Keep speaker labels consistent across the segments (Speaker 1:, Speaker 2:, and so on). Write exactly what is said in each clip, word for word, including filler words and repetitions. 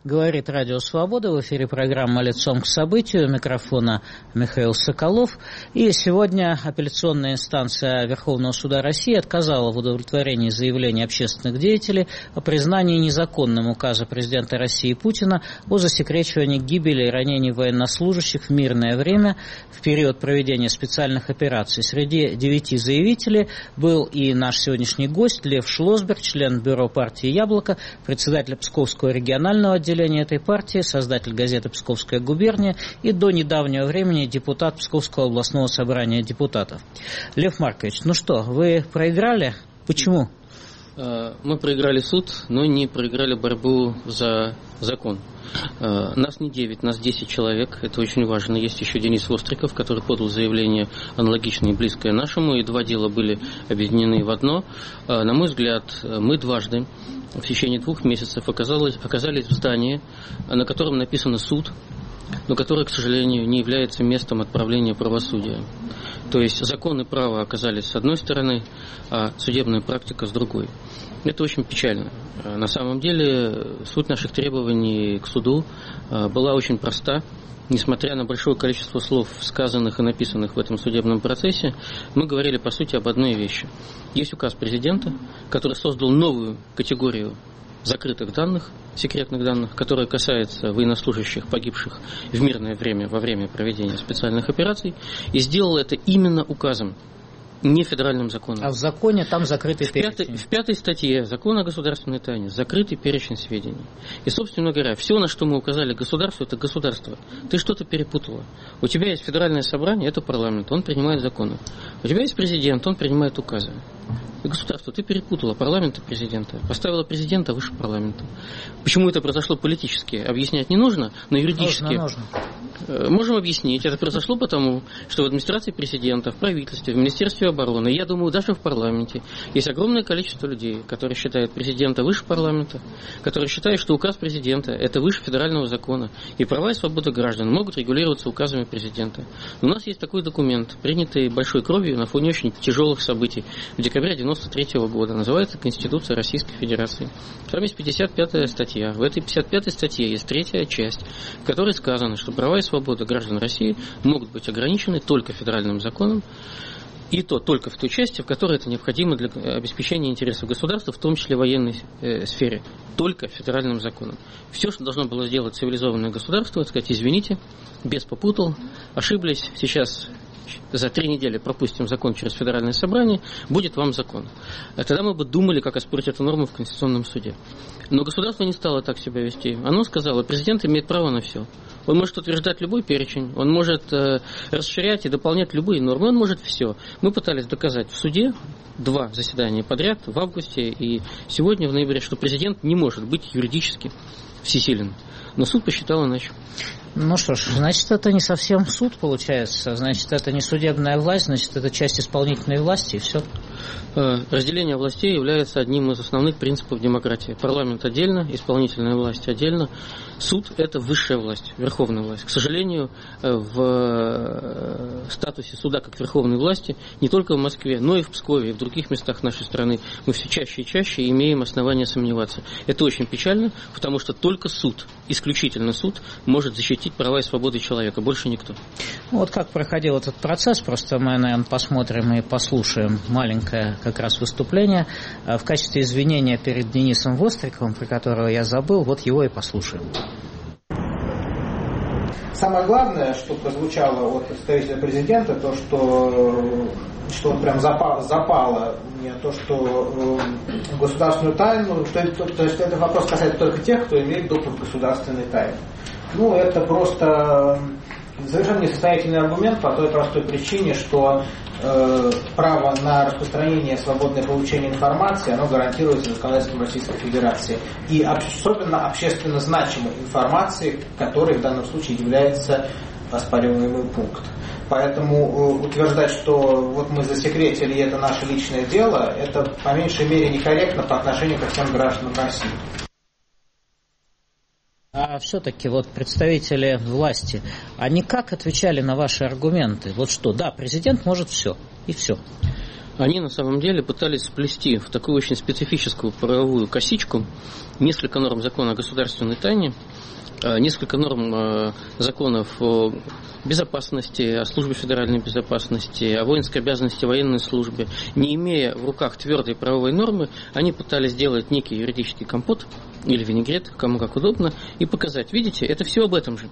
Speaker 1: Говорит Радио Свобода, в эфире программа «Лицом к событию», у микрофона Михаил Соколов. И сегодня апелляционная инстанция Верховного суда России отказала в удовлетворении заявления общественных деятелей о признании незаконным указа президента России Путина о засекречивании гибели и ранений военнослужащих в мирное время в период проведения специальных операций. Среди девяти заявителей был и наш сегодняшний гость Лев Шлосберг, член бюро партии «Яблоко», председатель Псковского регионального отделения этой партии, создатель газеты «Псковская губерния» и до недавнего времени депутат Псковского областного собрания депутатов. Лев Маркович, ну что, вы проиграли? Почему?
Speaker 2: Мы проиграли суд, но не проиграли борьбу за закон. Нас не девять, нас десять человек, это очень важно. Есть еще Денис Востриков, который подал заявление аналогичное и близкое нашему, и два дела были объединены в одно. На мой взгляд, мы дважды в течение двух месяцев оказались, оказались в здании, на котором написано «суд», но которое, к сожалению, не является местом отправления правосудия. То есть закон и право оказались с одной стороны, а судебная практика с другой. Это очень печально. На самом деле суть наших требований к суду была очень проста. Несмотря на большое количество слов, сказанных и написанных в этом судебном процессе, мы говорили, по сути, об одной вещи. Есть указ президента, который создал новую категорию закрытых данных, секретных данных, которая касается военнослужащих, погибших в мирное время во время проведения специальных операций, и сделал это именно указом, не федеральным законом.
Speaker 1: А в законе там закрытый
Speaker 2: в
Speaker 1: перечень.
Speaker 2: Пятой, в пятой статье Закона о государственной тайне закрытый перечень сведений. И, собственно говоря, все, на что мы указали государству, это государство. Ты что-то перепутала. У тебя есть федеральное собрание, это парламент, он принимает законы. У тебя есть президент, он принимает указы. И государство, ты перепутала парламент и президента. Поставила президента выше парламента. Почему это произошло политически, объяснять не нужно, но юридически...
Speaker 1: Нужно, нужно.
Speaker 2: Можем объяснить. Это произошло потому, что в администрации президента, в правительстве, в Министерстве обороны, я думаю, даже в парламенте, есть огромное количество людей, которые считают президента выше парламента, которые считают, что указ президента – это выше федерального закона, и права и свободы граждан могут регулироваться указами президента. Но у нас есть такой документ, принятый большой кровью на фоне очень тяжелых событий в декабре девяносто третьего года. Называется Конституция Российской Федерации. Там есть пятьдесят пятая статья. В этой пятьдесят пятой статье есть третья часть, в которой сказано, что права и свободы граждан России могут быть ограничены только федеральным законом, и то только в той части, в которой это необходимо для обеспечения интересов государства, в том числе в военной э, сфере, только федеральным законом. Все, что должно было сделать цивилизованное государство, это сказать, извините, без попутал, ошиблись, сейчас за три недели пропустим закон через федеральное собрание, будет вам закон. А тогда мы бы думали, как оспорить эту норму в Конституционном суде. Но государство не стало так себя вести. Оно сказало, президент имеет право на все. Он может утверждать любой перечень, он может э, расширять и дополнять любые нормы, он может все. Мы пытались доказать в суде два заседания подряд, в августе и сегодня, в ноябре, что президент не может быть юридически всесилен. Но суд посчитал иначе.
Speaker 1: Ну что ж, значит, это не совсем суд получается, значит, это не судебная власть, значит, это часть исполнительной власти, и все.
Speaker 2: Разделение властей является одним из основных принципов демократии. Парламент отдельно, исполнительная власть отдельно. Суд – это высшая власть, верховная власть. К сожалению, в статусе суда как верховной власти не только в Москве, но и в Пскове, и в других местах нашей страны мы все чаще и чаще имеем основания сомневаться. Это очень печально, потому что только суд, исключительно суд, может защитить права и свободы человека, больше никто.
Speaker 1: Вот как проходил этот процесс, просто мы, наверное, посмотрим и послушаем маленькое как раз выступление в качестве извинения перед Денисом Востриковым, про которого я забыл, вот его и послушаем.
Speaker 3: Самое главное, что прозвучало от представителя президента, то, что, что он прям запало, запало мне, то, что э, государственную тайну, то, то, то есть этот вопрос касается только тех, кто имеет доступ к государственной тайне. Ну, это просто совершенно несостоятельный аргумент по той простой причине, что э, право на распространение, свободное получение информации, оно гарантируется законодательством Российской Федерации. И особенно общественно значимой информации, которой в данном случае является оспариваемый пункт. Поэтому э, утверждать, что вот мы засекретили, и это наше личное дело, это по меньшей мере некорректно по отношению ко всем гражданам России.
Speaker 1: А все-таки вот представители власти, они как отвечали на ваши аргументы? Вот что, да, президент может все, и все.
Speaker 2: Они на самом деле пытались сплести в такую очень специфическую правовую косичку несколько норм закона о государственной тайне, несколько норм законов о безопасности, о службе федеральной безопасности, о воинской обязанности военной службе. Не имея в руках твердой правовой нормы, они пытались сделать некий юридический компот или винегрет, кому как удобно, и показать, видите, это все об этом же.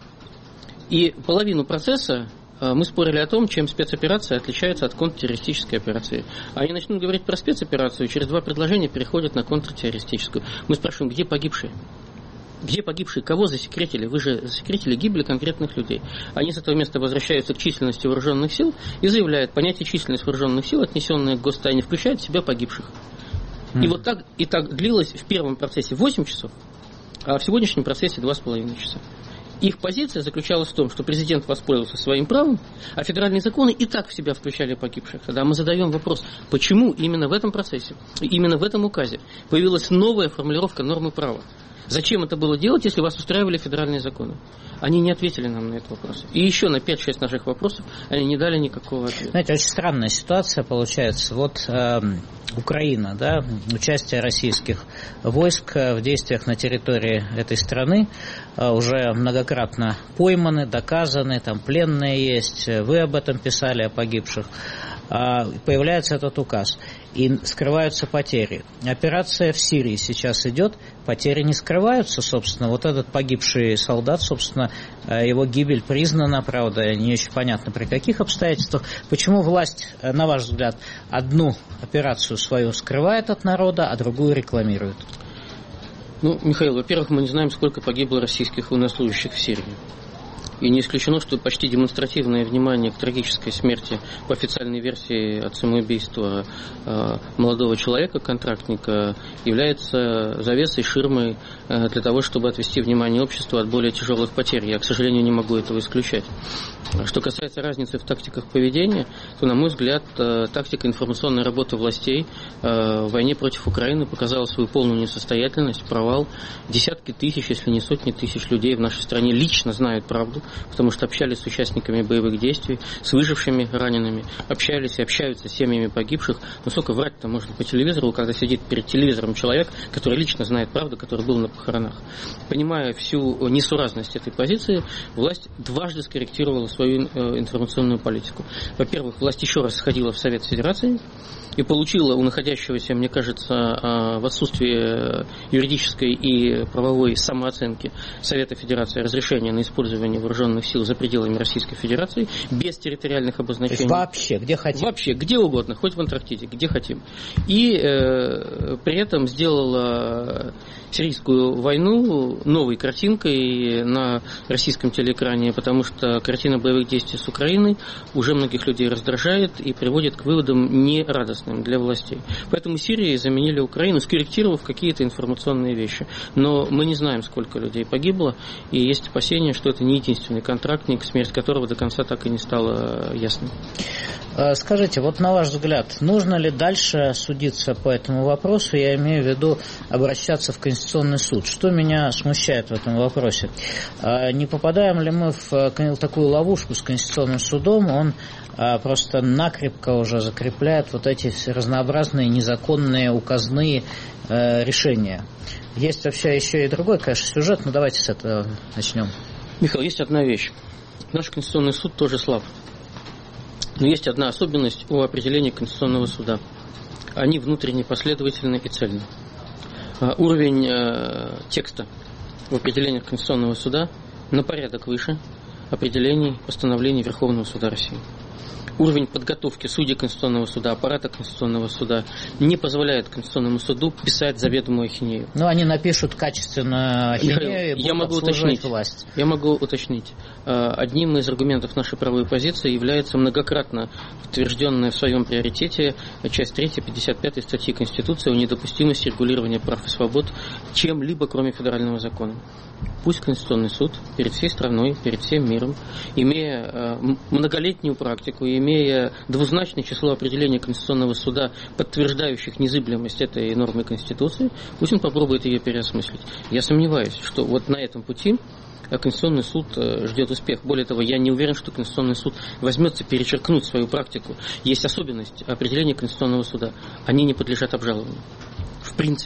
Speaker 2: И половину процесса мы спорили о том, чем спецоперация отличается от контртеррористической операции. Они начнут говорить про спецоперацию, через два предложения переходят на контртеррористическую. Мы спрашиваем, где погибшие? Где погибшие? Кого засекретили? Вы же засекретили гибель конкретных людей. Они с этого места возвращаются к численности вооруженных сил и заявляют, понятие численность вооруженных сил, отнесенное к гостайне, включает в себя погибших. Mm. И вот так, и так длилось в первом процессе восемь часов, а в сегодняшнем процессе два с половиной часа. Их позиция заключалась в том, что президент воспользовался своим правом, а федеральные законы и так в себя включали погибших. Тогда мы задаем вопрос, почему именно в этом процессе, именно в этом указе появилась новая формулировка нормы права? Зачем это было делать, если вас устраивали федеральные законы? Они не ответили нам на этот вопрос. И еще на пять-шесть наших вопросов они не дали никакого ответа.
Speaker 1: Знаете, очень странная ситуация получается. Вот э, Украина, да, участие российских войск в действиях на территории этой страны э, уже многократно пойманы, доказаны, там пленные есть, вы об этом писали, о погибших. Э, появляется этот указ. И скрываются потери. Операция в Сирии сейчас идет, потери не скрываются, собственно. Вот этот погибший солдат, собственно, его гибель признана, правда, не очень понятно при каких обстоятельствах. Почему власть, на ваш взгляд, одну операцию свою скрывает от народа, а другую рекламирует?
Speaker 2: Ну, Михаил, во-первых, мы не знаем, сколько погибло российских военнослужащих в Сирии. И не исключено, что почти демонстративное внимание к трагической смерти, по официальной версии от самоубийства молодого человека, контрактника, является завесой, ширмой для того, чтобы отвести внимание общества от более тяжелых потерь. Я, к сожалению, не могу этого исключать. Что касается разницы в тактиках поведения, то, на мой взгляд, тактика информационной работы властей в войне против Украины показала свою полную несостоятельность, провал. Десятки тысяч, если не сотни тысяч людей в нашей стране лично знают правду, потому что общались с участниками боевых действий, с выжившими ранеными, общались и общаются с семьями погибших. Но сколько врать-то можно по телевизору, когда сидит перед телевизором человек, который лично знает правду, который был на похоронах. Понимая всю несуразность этой позиции, власть дважды скорректировала свою информационную политику. Во-первых, власть еще раз сходила в Совет Федерации и получила у находящегося, мне кажется, в отсутствии юридической и правовой самооценки Совета Федерации разрешение на использование вооруженных сил за пределами Российской Федерации без территориальных обозначений.
Speaker 1: Вообще, где хотим.
Speaker 2: Вообще, где угодно, хоть в Антарктиде, где хотим. И э, при этом сделала сирийскую войну новой картинкой на российском телеэкране, потому что картина боевых действий с Украиной уже многих людей раздражает и приводит к выводам нерадостным для властей. Поэтому Сирии заменили Украину, скорректировав какие-то информационные вещи. Но мы не знаем, сколько людей погибло, и есть опасения, что это не единственный контрактник, смерть которого до конца так и не стала ясной.
Speaker 1: Скажите, вот на ваш взгляд, нужно ли дальше судиться по этому вопросу? Я имею в виду обращаться в Конституционный суд. Что меня смущает в этом вопросе? Не попадаем ли мы в такую ловушку с Конституционным судом? Он просто накрепко уже закрепляет вот эти разнообразные незаконные указные решения. Есть вообще еще и другой, конечно, сюжет, но давайте с этого начнем.
Speaker 2: Михаил, есть одна вещь. Наш Конституционный суд тоже слаб. Но есть одна особенность у определения Конституционного суда. Они внутренне последовательны и цельны. Уровень э, текста в определениях Конституционного суда на порядок выше определений постановлений Верховного суда России. Уровень подготовки судей Конституционного суда, аппарата Конституционного суда не позволяет Конституционному суду писать заведомую ахинею.
Speaker 1: Ну, они напишут качественную ахинею и будут обслуживать власть.
Speaker 2: Я могу уточнить. Одним из аргументов нашей правовой позиции является многократно утвержденная в своем приоритете часть третья пятьдесят пятой статьи Конституции о недопустимости регулирования прав и свобод чем-либо, кроме федерального закона. Пусть Конституционный суд перед всей страной, перед всем миром, имея многолетнюю практику, имея двузначное число определений Конституционного суда, подтверждающих незыблемость этой нормы Конституции, пусть он попробует ее переосмыслить. Я сомневаюсь, что вот на этом пути Конституционный суд ждет успех. Более того, я не уверен, что Конституционный суд возьмется перечеркнуть свою практику. Есть особенность определения Конституционного суда. Они не подлежат обжалованию. В принципе.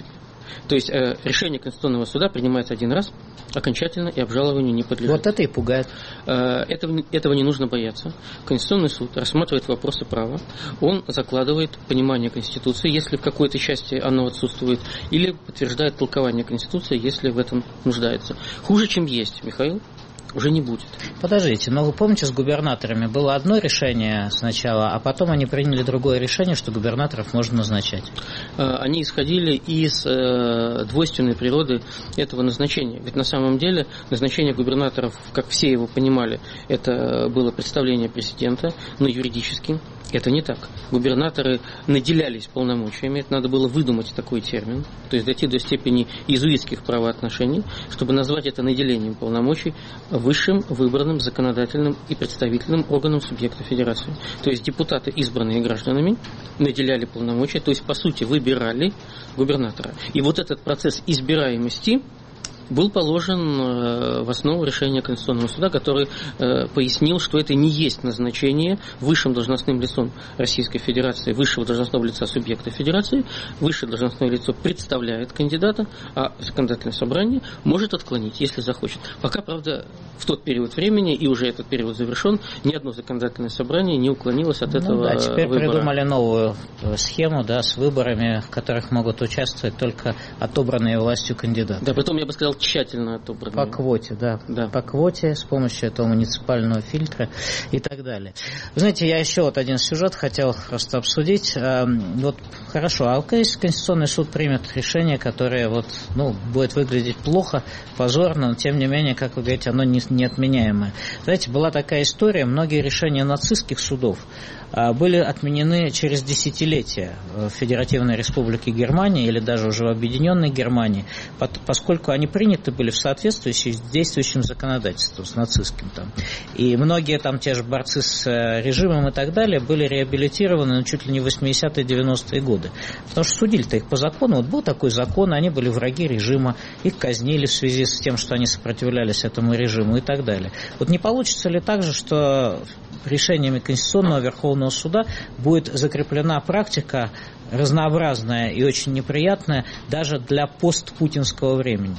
Speaker 2: То есть э, решение Конституционного суда принимается один раз, окончательно и обжалованию не подлежит.
Speaker 1: Вот это и пугает.
Speaker 2: Э, этого, этого не нужно бояться. Конституционный суд рассматривает вопросы права, он закладывает понимание Конституции, если в какой-то части оно отсутствует, или подтверждает толкование Конституции, если в этом нуждается. Хуже, чем есть, Михаил, уже не будет.
Speaker 1: Подождите, но вы помните, с губернаторами было одно решение сначала, а потом они приняли другое решение, что губернаторов можно назначать.
Speaker 2: Они исходили из двойственной природы этого назначения. Ведь на самом деле назначение губернаторов, как все его понимали, это было представление президента, но юридически это не так. Губернаторы наделялись полномочиями, это надо было выдумать такой термин, то есть дойти до степени иезуитских правоотношений, чтобы назвать это наделением полномочий высшим выбранным законодательным и представительным органом субъекта федерации. То есть депутаты, избранные гражданами, наделяли полномочия, то есть по сути выбирали губернатора. И вот этот процесс избираемости был положен в основу решения Конституционного суда, который э, пояснил, что это не есть назначение высшим должностным лицом Российской Федерации, высшего должностного лица субъекта Федерации. Высшее должностное лицо представляет кандидата, а законодательное собрание может отклонить, если захочет. Пока, правда, в тот период времени, и уже этот период завершен, ни одно законодательное собрание не уклонилось от этого выбора. Ну да,
Speaker 1: теперь
Speaker 2: выбора.
Speaker 1: Придумали новую схему, да, с выборами, в которых могут участвовать только отобранные властью кандидаты.
Speaker 2: Да, притом, я бы сказал, тщательно отобранные.
Speaker 1: По квоте, да. да. По квоте, с помощью этого муниципального фильтра и так далее. Вы знаете, я еще вот один сюжет хотел просто обсудить. Вот хорошо, а если Конституционный суд примет решение, которое вот, ну, будет выглядеть плохо, позорно, но тем не менее, как вы говорите, оно не, неотменяемое. Знаете, была такая история, многие решения нацистских судов были отменены через десятилетия в Федеративной Республике Германии или даже уже в Объединенной Германии, поскольку они приняты были в соответствии с действующим законодательством, с нацистским там. И многие там те же борцы с режимом и так далее были реабилитированы, ну, чуть ли не в восьмидесятые девяностые годы. Потому что судили-то их по закону. Вот был такой закон, они были враги режима, их казнили в связи с тем, что они сопротивлялись этому режиму и так далее. Вот не получится ли так же, что решениями Конституционного Верховного Суда будет закреплена практика разнообразная и очень неприятная даже для постпутинского времени?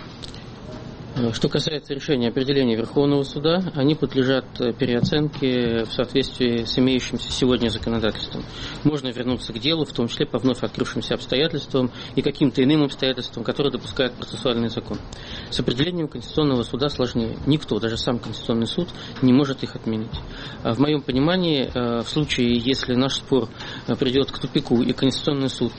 Speaker 2: Что касается решения определения Верховного суда, они подлежат переоценке в соответствии с имеющимся сегодня законодательством. Можно вернуться к делу, в том числе по вновь открывшимся обстоятельствам и каким-то иным обстоятельствам, которые допускает процессуальный закон. С определением Конституционного суда сложнее. Никто, даже сам Конституционный суд, не может их отменить. В моем понимании, в случае, если наш спор придет к тупику и Конституционный суд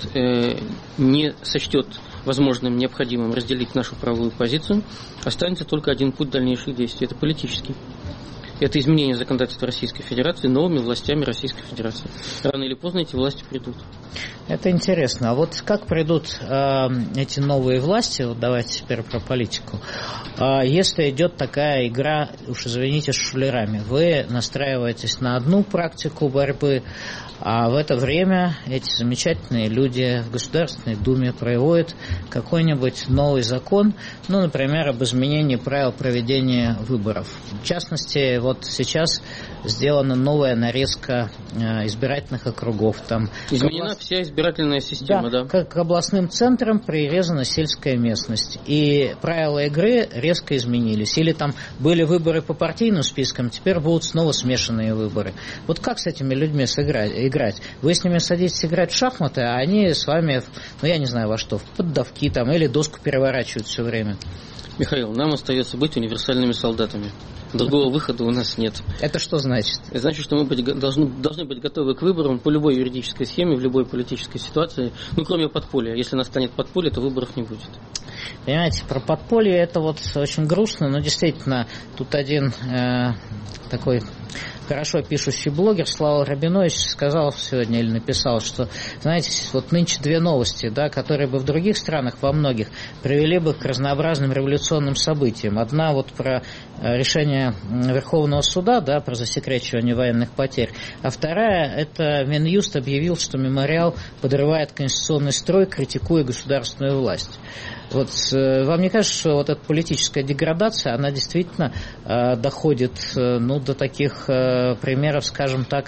Speaker 2: не сочтет возможным, необходимым разделить нашу правовую позицию, останется только один путь дальнейших действий. Это политический. Это изменение законодательства Российской Федерации новыми властями Российской Федерации. Рано или поздно эти власти придут.
Speaker 1: Это интересно. А вот как придут э, эти новые власти, вот давайте теперь про политику, э, если идет такая игра, уж извините, с шулерами, вы настраиваетесь на одну практику борьбы, а в это время эти замечательные люди в Государственной Думе проводят какой-нибудь новый закон, ну, например, об изменении правил проведения выборов. В частности, вот сейчас сделана новая нарезка избирательных округов. Там
Speaker 2: изменена
Speaker 1: област...
Speaker 2: вся избирательная система, да,
Speaker 1: да. Как к областным центрам прирезана сельская местность. И правила игры резко изменились. Или там были выборы по партийным спискам, теперь будут снова смешанные выборы. Вот как с этими людьми сыграть, играть? Вы с ними садитесь играть в шахматы, а они с вами, ну я не знаю во что, в поддавки там или доску переворачивают все время.
Speaker 2: Михаил, нам остается быть универсальными солдатами. Другого выхода у нас нет.
Speaker 1: Это что значит?
Speaker 2: Это значит, что мы быть, должны, должны быть готовы к выборам по любой юридической схеме, в любой политической ситуации, ну, кроме подполья. Если настанет подполье, то выборов не будет.
Speaker 1: Понимаете, про подполье это вот очень грустно, но действительно, тут один э, такой хорошо пишущий блогер Слава Рабинович сказал сегодня или написал, что, знаете, вот нынче две новости, да, которые бы в других странах, во многих, привели бы к разнообразным революционным событиям. Одна вот про решение Верховного суда, да, про засекречивание военных потерь, а вторая, это Минюст объявил, что мемориал подрывает конституционный строй, критикуя государственную власть. Вот вам не кажется, что вот эта политическая деградация, она действительно э, доходит э, ну, до таких э, примеров, скажем так,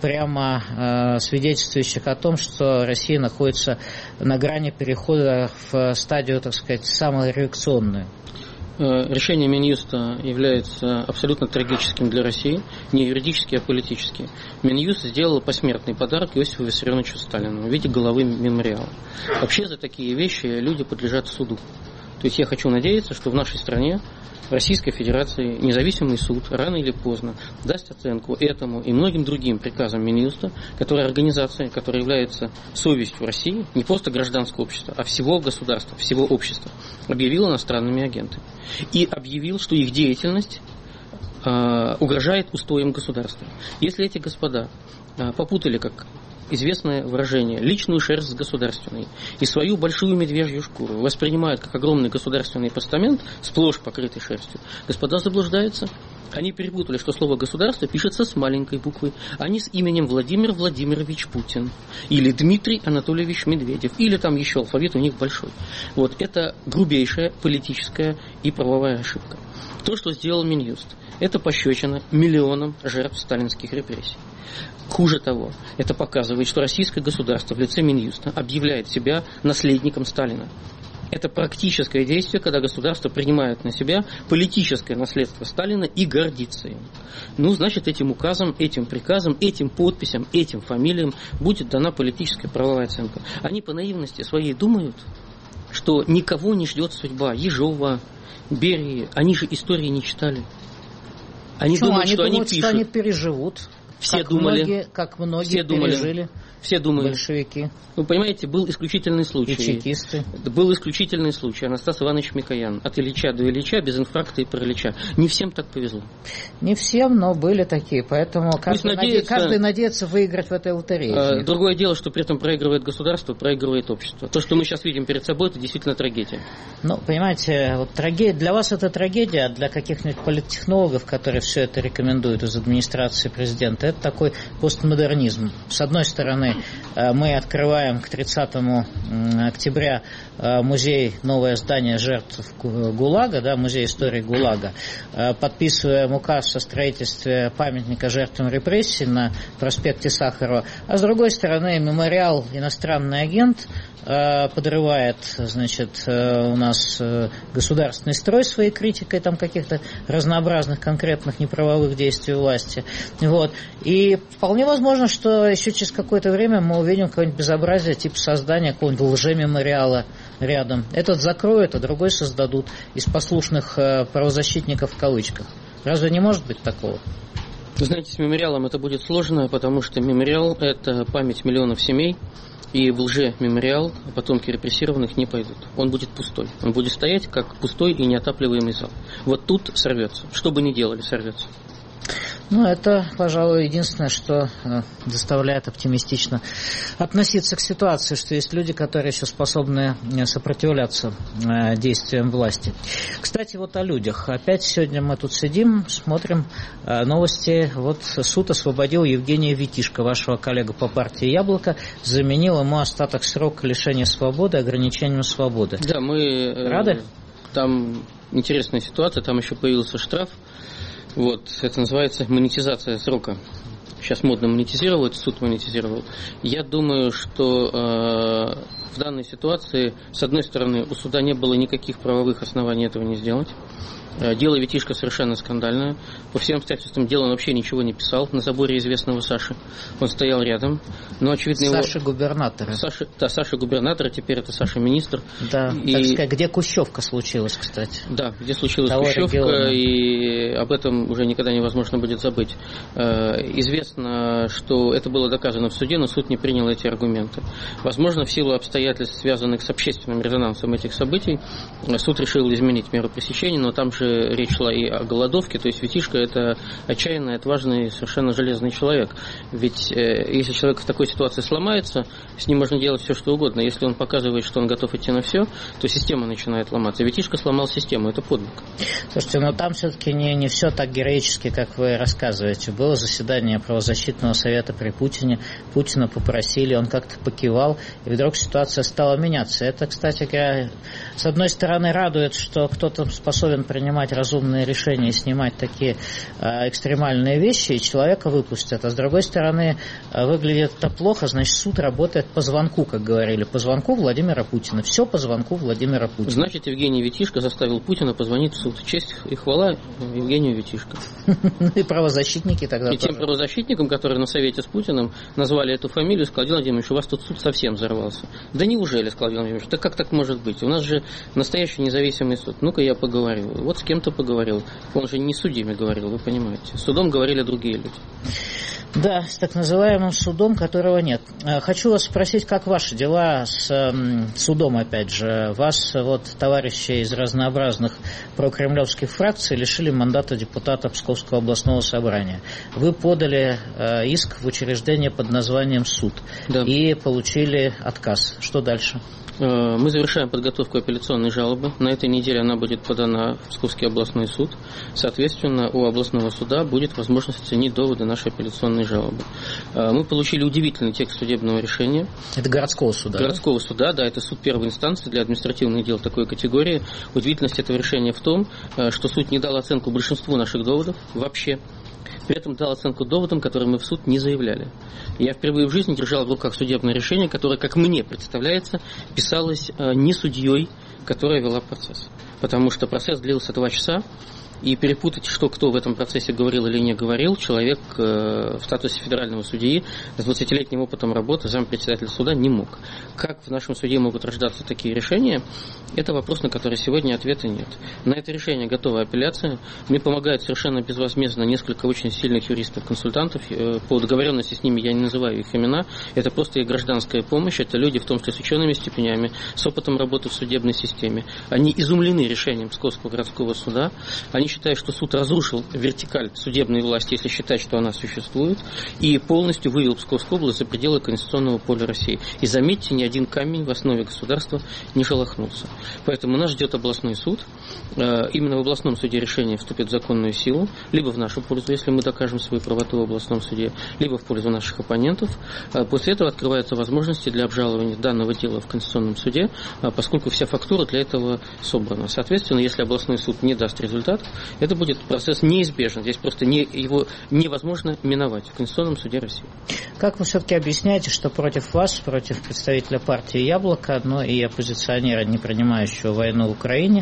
Speaker 1: прямо свидетельствующих о том, что Россия находится на грани перехода в стадию, так сказать, самореакционную.
Speaker 2: Решение Минюста является абсолютно трагическим для России, не юридически, а политически. Минюст сделал посмертный подарок Иосифу Виссарионовичу Сталину в виде головы мемориала. Вообще за такие вещи люди подлежат суду. То есть я хочу надеяться, что в нашей стране, в Российской Федерации, независимый суд рано или поздно даст оценку этому и многим другим приказам Минюста, которая организация, которая является совестью России, не просто гражданского общества, а всего государства, всего общества, объявила иностранными агентами. И объявил, что их деятельность э, угрожает устоям государства. Если эти господа э, попутали, как известное выражение, личную шерсть с государственной и свою большую медвежью шкуру воспринимают как огромный государственный постамент, сплошь покрытый шерстью, господа заблуждаются. Они перепутали, что слово «государство» пишется с маленькой буквы, а не с именем Владимир Владимирович Путин или Дмитрий Анатольевич Медведев, или там еще алфавит у них большой. Вот это грубейшая политическая и правовая ошибка. То, что сделал Минюст, это пощечина миллионам жертв сталинских репрессий. Хуже того, это показывает, что российское государство в лице Минюста объявляет себя наследником Сталина. Это практическое действие, когда государство принимает на себя политическое наследство Сталина и гордится им. Ну, значит, этим указом, этим приказом, этим подписям, этим фамилиям будет дана политическая правовая оценка. Они по наивности своей думают, что никого не ждет судьба Ежова, Берии. Они же истории не читали. Они
Speaker 1: Почему?
Speaker 2: думают,
Speaker 1: они
Speaker 2: что
Speaker 1: думают,
Speaker 2: они пишут.
Speaker 1: Что они переживут.
Speaker 2: Все
Speaker 1: как
Speaker 2: думали,
Speaker 1: многие, как многие
Speaker 2: все думали,
Speaker 1: пережили
Speaker 2: все думали.
Speaker 1: Большевики.
Speaker 2: Вы понимаете, был исключительный случай.
Speaker 1: И чекисты.
Speaker 2: Был исключительный случай. Анастас Иванович Микоян. От Ильича до Ильича, без инфаркта и паралича. Не всем так повезло.
Speaker 1: Не всем, но были такие. Поэтому каждый,
Speaker 2: надеется,
Speaker 1: наде... каждый надеется выиграть в этой лотерее.
Speaker 2: Другое дело, что при этом проигрывает государство, проигрывает общество. То, что мы сейчас видим перед собой, это действительно трагедия.
Speaker 1: Ну, понимаете, вот трагедия, для вас это трагедия, а для каких-нибудь политтехнологов, которые все это рекомендуют из администрации президента, это такой постмодернизм. С одной стороны, мы открываем к тридцатому октября музей, новое здание жертв ГУЛАГа, да, музей истории ГУЛАГа, подписываем указ о строительстве памятника жертвам репрессий на проспекте Сахарова, а с другой стороны, мемориал «Иностранный агент» подрывает, значит, у нас государственный строй своей критикой там каких-то разнообразных конкретных неправовых действий власти. Вот. И вполне возможно, что еще через какое-то время мы увидим какое-нибудь безобразие типа создания какого-нибудь лжемемориала рядом. Этот закроют, а другой создадут из послушных правозащитников в кавычках. Разве не может быть такого?
Speaker 2: Вы знаете, с мемориалом это будет сложно, потому что мемориал – это память миллионов семей, и в лже-мемориал потомки репрессированных не пойдут. Он будет пустой. Он будет стоять, как пустой и неотапливаемый зал. Вот тут сорвется. Что бы ни делали, сорвется.
Speaker 1: Ну, это, пожалуй, единственное, что заставляет оптимистично относиться к ситуации, что есть люди, которые еще способны сопротивляться действиям власти. Кстати, вот о людях. Опять сегодня мы тут сидим, смотрим новости. Вот суд освободил Евгения Витишко, вашего коллегу по партии «Яблоко», заменил ему остаток срока лишения свободы ограничением свободы.
Speaker 2: Да, мы...
Speaker 1: Рады?
Speaker 2: Там интересная ситуация, там еще появился штраф. Вот, это называется монетизация срока. Сейчас модно монетизировать, суд монетизировал. Я думаю, что э, в данной ситуации, с одной стороны, у суда не было никаких правовых оснований этого не сделать. Дело Витишко совершенно скандальное. По всем обстоятельствам дела он вообще ничего не писал. На заборе известного Саши. Он стоял рядом. Но, очевидно,
Speaker 1: Саша
Speaker 2: его...
Speaker 1: губернатора.
Speaker 2: Саша, да, Саша губернатора, теперь это Саша министр.
Speaker 1: Да,
Speaker 2: и...
Speaker 1: так сказать, где Кущевка случилась, кстати.
Speaker 2: Да, где случилась
Speaker 1: Того
Speaker 2: Кущевка,
Speaker 1: региона.
Speaker 2: И об этом уже никогда невозможно будет забыть. Известно, что это было доказано в суде, но суд не принял эти аргументы. Возможно, в силу обстоятельств, связанных с общественным резонансом этих событий, суд решил изменить меру пресечения, но там же речь шла и о голодовке, то есть Витишко – это отчаянный, отважный, совершенно железный человек. Ведь э, если человек в такой ситуации сломается, с ним можно делать все, что угодно. Если он показывает, что он готов идти на все, то система начинает ломаться. Витишко сломал систему, это подвиг.
Speaker 1: Слушайте, но там все-таки не, не все так героически, как вы рассказываете. Было заседание правозащитного совета при Путине, Путина попросили, он как-то покивал, и вдруг ситуация стала меняться. Это, кстати говоря, с одной стороны радует, что кто-то способен принимать принимать разумные решения, снимать такие экстремальные вещи, и человека выпустят. А с другой стороны, выглядит это плохо, значит, суд работает по звонку, как говорили, по звонку Владимира Путина. Все по звонку Владимира Путина.
Speaker 2: Значит, Евгений Витишко заставил Путина позвонить в суд. Честь и хвала Евгению Витишко.
Speaker 1: И правозащитники тогда
Speaker 2: И тем правозащитникам, которые на совете с Путиным назвали эту фамилию, сказал: Владимир Владимирович, у вас тут суд совсем взорвался. Да неужели, сказал Владимир Владимирович, да как так может быть? У нас же настоящий независимый суд. Ну-ка я поговорил. Вот с кем-то поговорил. Он же не с судьями говорил, вы понимаете. С судом говорили другие люди.
Speaker 1: Да, с так называемым судом, которого нет. Хочу вас спросить, как ваши дела с судом, опять же. Вас, вот, товарищи из разнообразных прокремлевских фракций лишили мандата депутата Псковского областного собрания. Вы подали иск в учреждение под названием «Суд», да, и получили отказ. Что дальше?
Speaker 2: Мы завершаем подготовку апелляционной жалобы. На этой неделе она будет подана в Псковский областной суд. Соответственно, у областного суда будет возможность оценить доводы нашей апелляционной жалобы. Мы получили удивительный текст судебного решения.
Speaker 1: Это городского суда?
Speaker 2: Городского да? суда, да, это суд первой инстанции для административных дел такой категории. Удивительность этого решения в том, что суд не дал оценку большинству наших доводов вообще. При этом дал оценку доводам, которые мы в суд не заявляли. Я впервые в жизни держал в руках судебное решение, которое, как мне представляется, писалось не судьей, которая вела процесс. Потому что процесс длился два часа, и перепутать, что кто в этом процессе говорил или не говорил, человек в статусе федерального судьи с двадцатилетним опытом работы зампредседателя суда не мог. Как в нашем суде могут рождаться такие решения, это вопрос, на который сегодня ответа нет. На это решение готова апелляция. Мне помогают совершенно безвозмездно несколько очень сильных юристов-консультантов. По договоренности с ними я не называю их имена. Это просто их гражданская помощь. Это люди, в том числе с учеными степенями, с опытом работы в судебной системе. Они изумлены решением Псковского городского суда. Они считают, что суд разрушил вертикаль судебной власти, если считать, что она существует, и полностью вывел Псковскую область за пределы конституционного поля России. И заметьте, ни один камень в основе государства не шелохнулся. Поэтому нас ждет областной суд. Именно в областном суде решение вступит в законную силу, либо в нашу пользу, если мы докажем свою правоту в областном суде, либо в пользу наших оппонентов. После этого открываются возможности для обжалования данного дела в Конституционном суде, поскольку вся фактура для этого собрана. Соответственно, если областной суд не даст результат, это будет процесс неизбежен. Здесь просто не, его невозможно миновать в Конституционном суде России.
Speaker 1: Как вы все-таки объясняете, что против вас, против представителя партии «Яблоко», но и оппозиционера, не принимающего войну в Украине,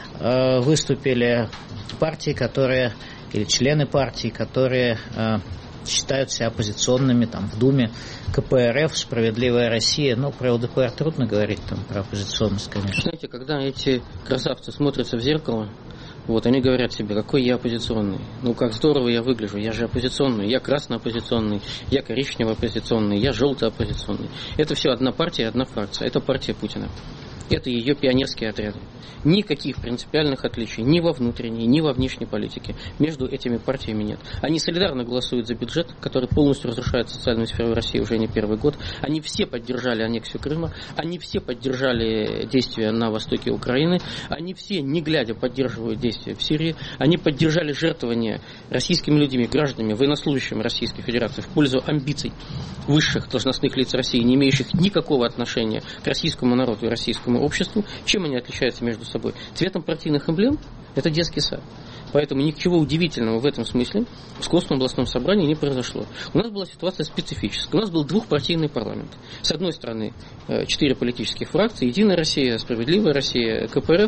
Speaker 1: выступили партии, которые, или члены партий, которые считают себя оппозиционными, там, в Думе, КПРФ, «Справедливая Россия». Ну, про ЛДПР трудно говорить, там, про оппозиционность, конечно.
Speaker 2: Знаете, когда эти красавцы смотрятся в зеркало, вот, они говорят себе, какой я оппозиционный. Ну, как здорово я выгляжу, я же оппозиционный, я красно-оппозиционный, я коричнево-оппозиционный, я желто-оппозиционный. Это все одна партия, одна фракция. Это партия Путина. Это ее пионерские отряды. Никаких принципиальных отличий ни во внутренней, ни во внешней политике между этими партиями нет. Они солидарно голосуют за бюджет, который полностью разрушает социальную сферу в России уже не первый год. Они все поддержали аннексию Крыма, они все поддержали действия на востоке Украины, они все, не глядя, поддерживают действия в Сирии, они поддержали жертвование российскими людьми, гражданами, военнослужащими Российской Федерации в пользу амбиций высших должностных лиц России, не имеющих никакого отношения к российскому народу и российскому обществу. Чем они отличаются между собой? Цветом партийных эмблем – это детский сад. Поэтому ничего удивительного в этом смысле в Псковском областном собрании не произошло. У нас была ситуация специфическая. У нас был двухпартийный парламент. С одной стороны, четыре политических фракции: Единая Россия, Справедливая Россия, КПРФ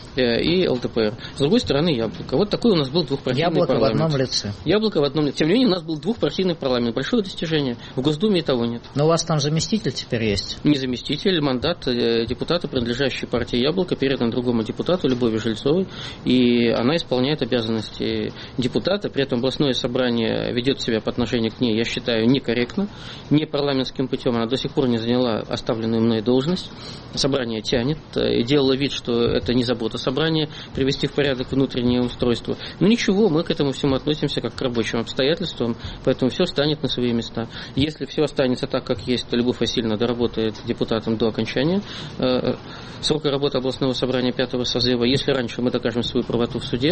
Speaker 2: и ЛДПР. С другой стороны, Яблоко. Вот такой у нас был двухпартийный
Speaker 1: Яблоко
Speaker 2: парламент.
Speaker 1: Яблоко в одном лице.
Speaker 2: Яблоко в одном лице. Тем не менее, у нас был двухпартийный парламент. Большое достижение. В Госдуме и того нет.
Speaker 1: Но у вас там заместитель теперь есть?
Speaker 2: Не заместитель. Мандат депутата, принадлежащей партии Яблоко, передан другому депутату, Любови Жильцовой. И она исполняет обязанности депутата. При этом областное собрание ведет себя по отношению к ней, я считаю, некорректно. Не парламентским путем. Она до сих пор не заняла оставленную мной должность. Собрание тянет. И делала вид, что это не забота собрания, привести в порядок внутреннее устройство. Но ничего, мы к этому всему относимся как к рабочим обстоятельствам, поэтому все станет на свои места. Если все останется так, как есть, то Любовь Васильевна доработает депутатом до окончания э, срока работы областного собрания пятого созыва. Если раньше мы докажем свою правоту в суде, то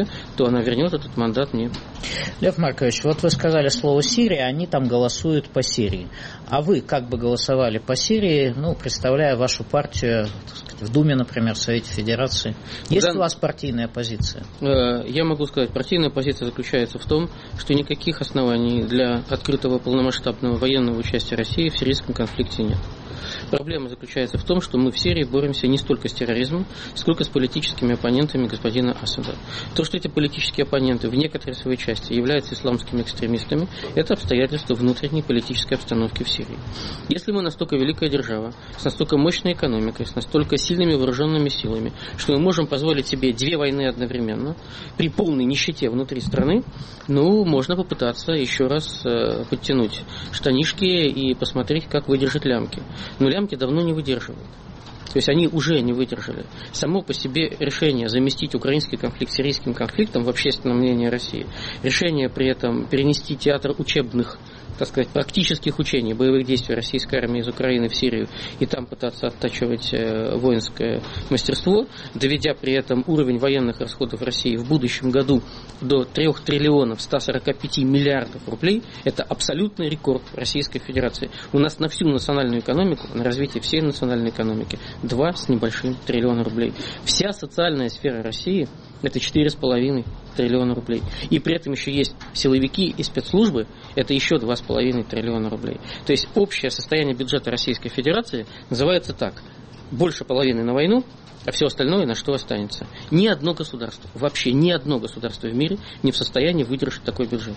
Speaker 2: она вернет этот мандат, нет.
Speaker 1: Лев Маркович, вот вы сказали слово «Сирия», они там голосуют по Сирии. А вы как бы голосовали по Сирии, ну, представляя вашу партию, так сказать, в Думе, например, в Совете Федерации? Есть да, у вас партийная позиция?
Speaker 2: Я могу сказать, партийная позиция заключается в том, что никаких оснований для открытого полномасштабного военного участия России в сирийском конфликте нет. Проблема заключается в том, что мы в Сирии боремся не столько с терроризмом, сколько с политическими оппонентами господина Асада. То, что эти политические оппоненты в некоторой своей части являются исламскими экстремистами, это обстоятельство внутренней политической обстановки в Сирии. Если мы настолько великая держава, с настолько мощной экономикой, с настолько сильными вооруженными силами, что мы можем позволить себе две войны одновременно, при полной нищете внутри страны, ну, можно попытаться еще раз э, подтянуть штанишки и посмотреть, как выдержать лямки. Но лямки давно не выдерживают. То есть они уже не выдержали. Само по себе решение заместить украинский конфликт сирийским конфликтом в общественном мнении России, решение при этом перенести театр учебных, так сказать, практических учений, боевых действий российской армии из Украины в Сирию и там пытаться оттачивать воинское мастерство, доведя при этом уровень военных расходов России в будущем году до трёх триллионов ста сорока пяти миллиардов рублей, это абсолютный рекорд Российской Федерации. У нас на всю национальную экономику, на развитие всей национальной экономики два с небольшим триллиона рублей. Вся социальная сфера России это четыре с половиной триллиона рублей. И при этом еще есть силовики и спецслужбы, это еще два с половиной триллиона рублей. То есть общее состояние бюджета Российской Федерации называется так. Больше половины на войну, а все остальное на что останется. Ни одно государство, вообще ни одно государство в мире не в состоянии выдержать такой бюджет.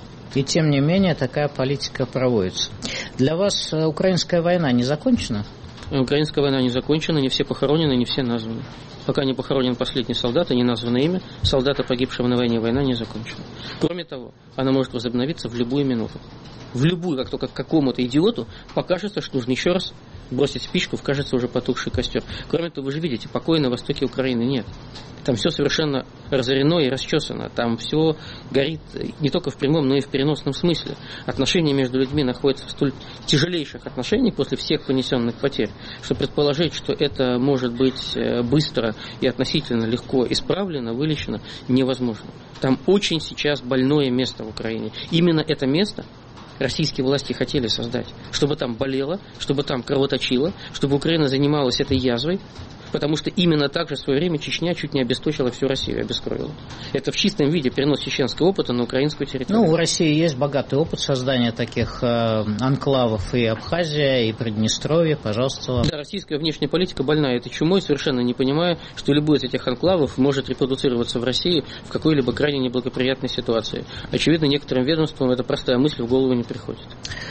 Speaker 1: И тем не менее такая политика проводится. Для вас украинская война не закончена?
Speaker 2: Украинская война не закончена, не все похоронены, не все названы. Пока не похоронен последний солдат, и не названо имя, солдата, погибшего на войне, война не закончена. Кроме того, она может возобновиться в любую минуту. В любую, как только какому-то идиоту покажется, что нужно еще раз бросить спичку в, кажется, уже потухший костер. Кроме того, вы же видите, покоя на востоке Украины нет. Там все совершенно разорено и расчесано. Там все горит не только в прямом, но и в переносном смысле. Отношения между людьми находятся в столь тяжелейших отношениях после всех понесенных потерь, что предположить, что это может быть быстро и относительно легко исправлено, вылечено, невозможно. Там очень сейчас больное место в Украине. Именно это место российские власти хотели создать, чтобы там болело, чтобы там кровоточило, чтобы Украина занималась этой язвой, потому что именно так же в свое время Чечня чуть не обесточила всю Россию, обескровила. Это в чистом виде перенос чеченского опыта на украинскую территорию.
Speaker 1: Ну, у России есть богатый опыт создания таких э, анклавов, и Абхазия, и Приднестровье, пожалуйста.
Speaker 2: Да, российская внешняя политика больна этой чумой, совершенно не понимая, что любой из этих анклавов может репродуцироваться в России в какой-либо крайне неблагоприятной ситуации. Очевидно, некоторым ведомствам эта простая мысль в голову не приходит.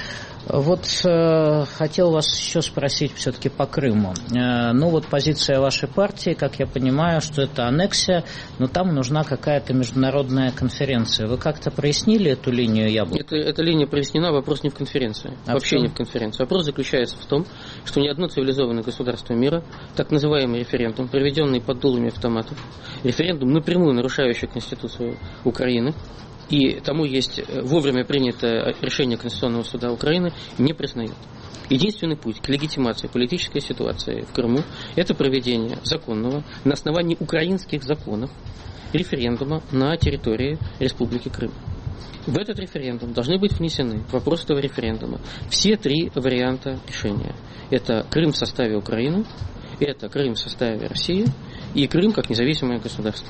Speaker 1: Вот э, хотел вас еще спросить все-таки по Крыму. Э, ну вот позиция вашей партии, как я понимаю, что это аннексия, но там нужна какая-то международная конференция. Вы как-то прояснили эту линию яблок?
Speaker 2: Это, эта линия прояснена, вопрос не в конференции. А вообще не в конференции. Вопрос заключается в том, что ни одно цивилизованное государство мира, так называемый референдум, проведенный под дулами автоматов, референдум, напрямую нарушающий Конституцию Украины, и тому есть вовремя принятое решение Конституционного суда Украины, не признает. Единственный путь к легитимации политической ситуации в Крыму – это проведение законного на основании украинских законов референдума на территории Республики Крым. В этот референдум должны быть внесены в вопрос этого референдума все три варианта решения. Это Крым в составе Украины, это Крым в составе России и Крым как независимое государство.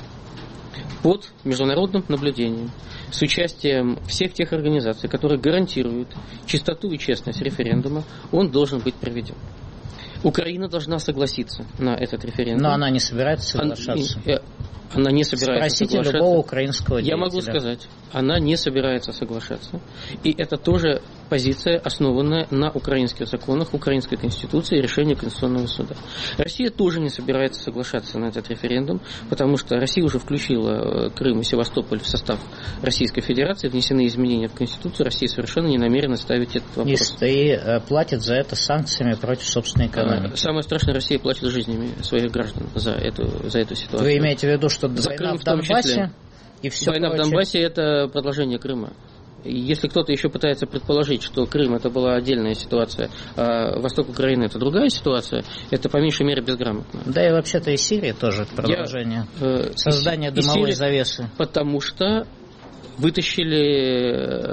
Speaker 2: Под международным наблюдением, с участием всех тех организаций, которые гарантируют чистоту и честность референдума, он должен быть проведен. Украина должна согласиться на этот референдум.
Speaker 1: Но она не собирается соглашаться.
Speaker 2: Она, она не собирается
Speaker 1: Спросите
Speaker 2: соглашаться.
Speaker 1: любого украинского деятеля.
Speaker 2: Я могу сказать, она не собирается соглашаться. И это тоже позиция, основанная на украинских законах, украинской конституции и решении Конституционного суда. Россия тоже не собирается соглашаться на этот референдум, потому что Россия уже включила Крым и Севастополь в состав Российской Федерации, внесены изменения в Конституцию, Россия совершенно не намерена ставить этот вопрос.
Speaker 1: И э, платит за это санкциями против собственной экономики.
Speaker 2: Самое страшное, Россия платит жизнями своих граждан за эту, за эту ситуацию.
Speaker 1: Вы имеете в виду, что
Speaker 2: за
Speaker 1: война
Speaker 2: Крым
Speaker 1: в Донбассе и все
Speaker 2: Война
Speaker 1: прочее?
Speaker 2: в Донбассе – это продолжение Крыма. Если кто-то еще пытается предположить, что Крым это была отдельная ситуация, а восток Украины это другая ситуация, это по меньшей мере безграмотно.
Speaker 1: Да и вообще-то и Сирия тоже продолжение. Я, э, Создание и, дымовой и Сирия, завесы.
Speaker 2: Потому что вытащили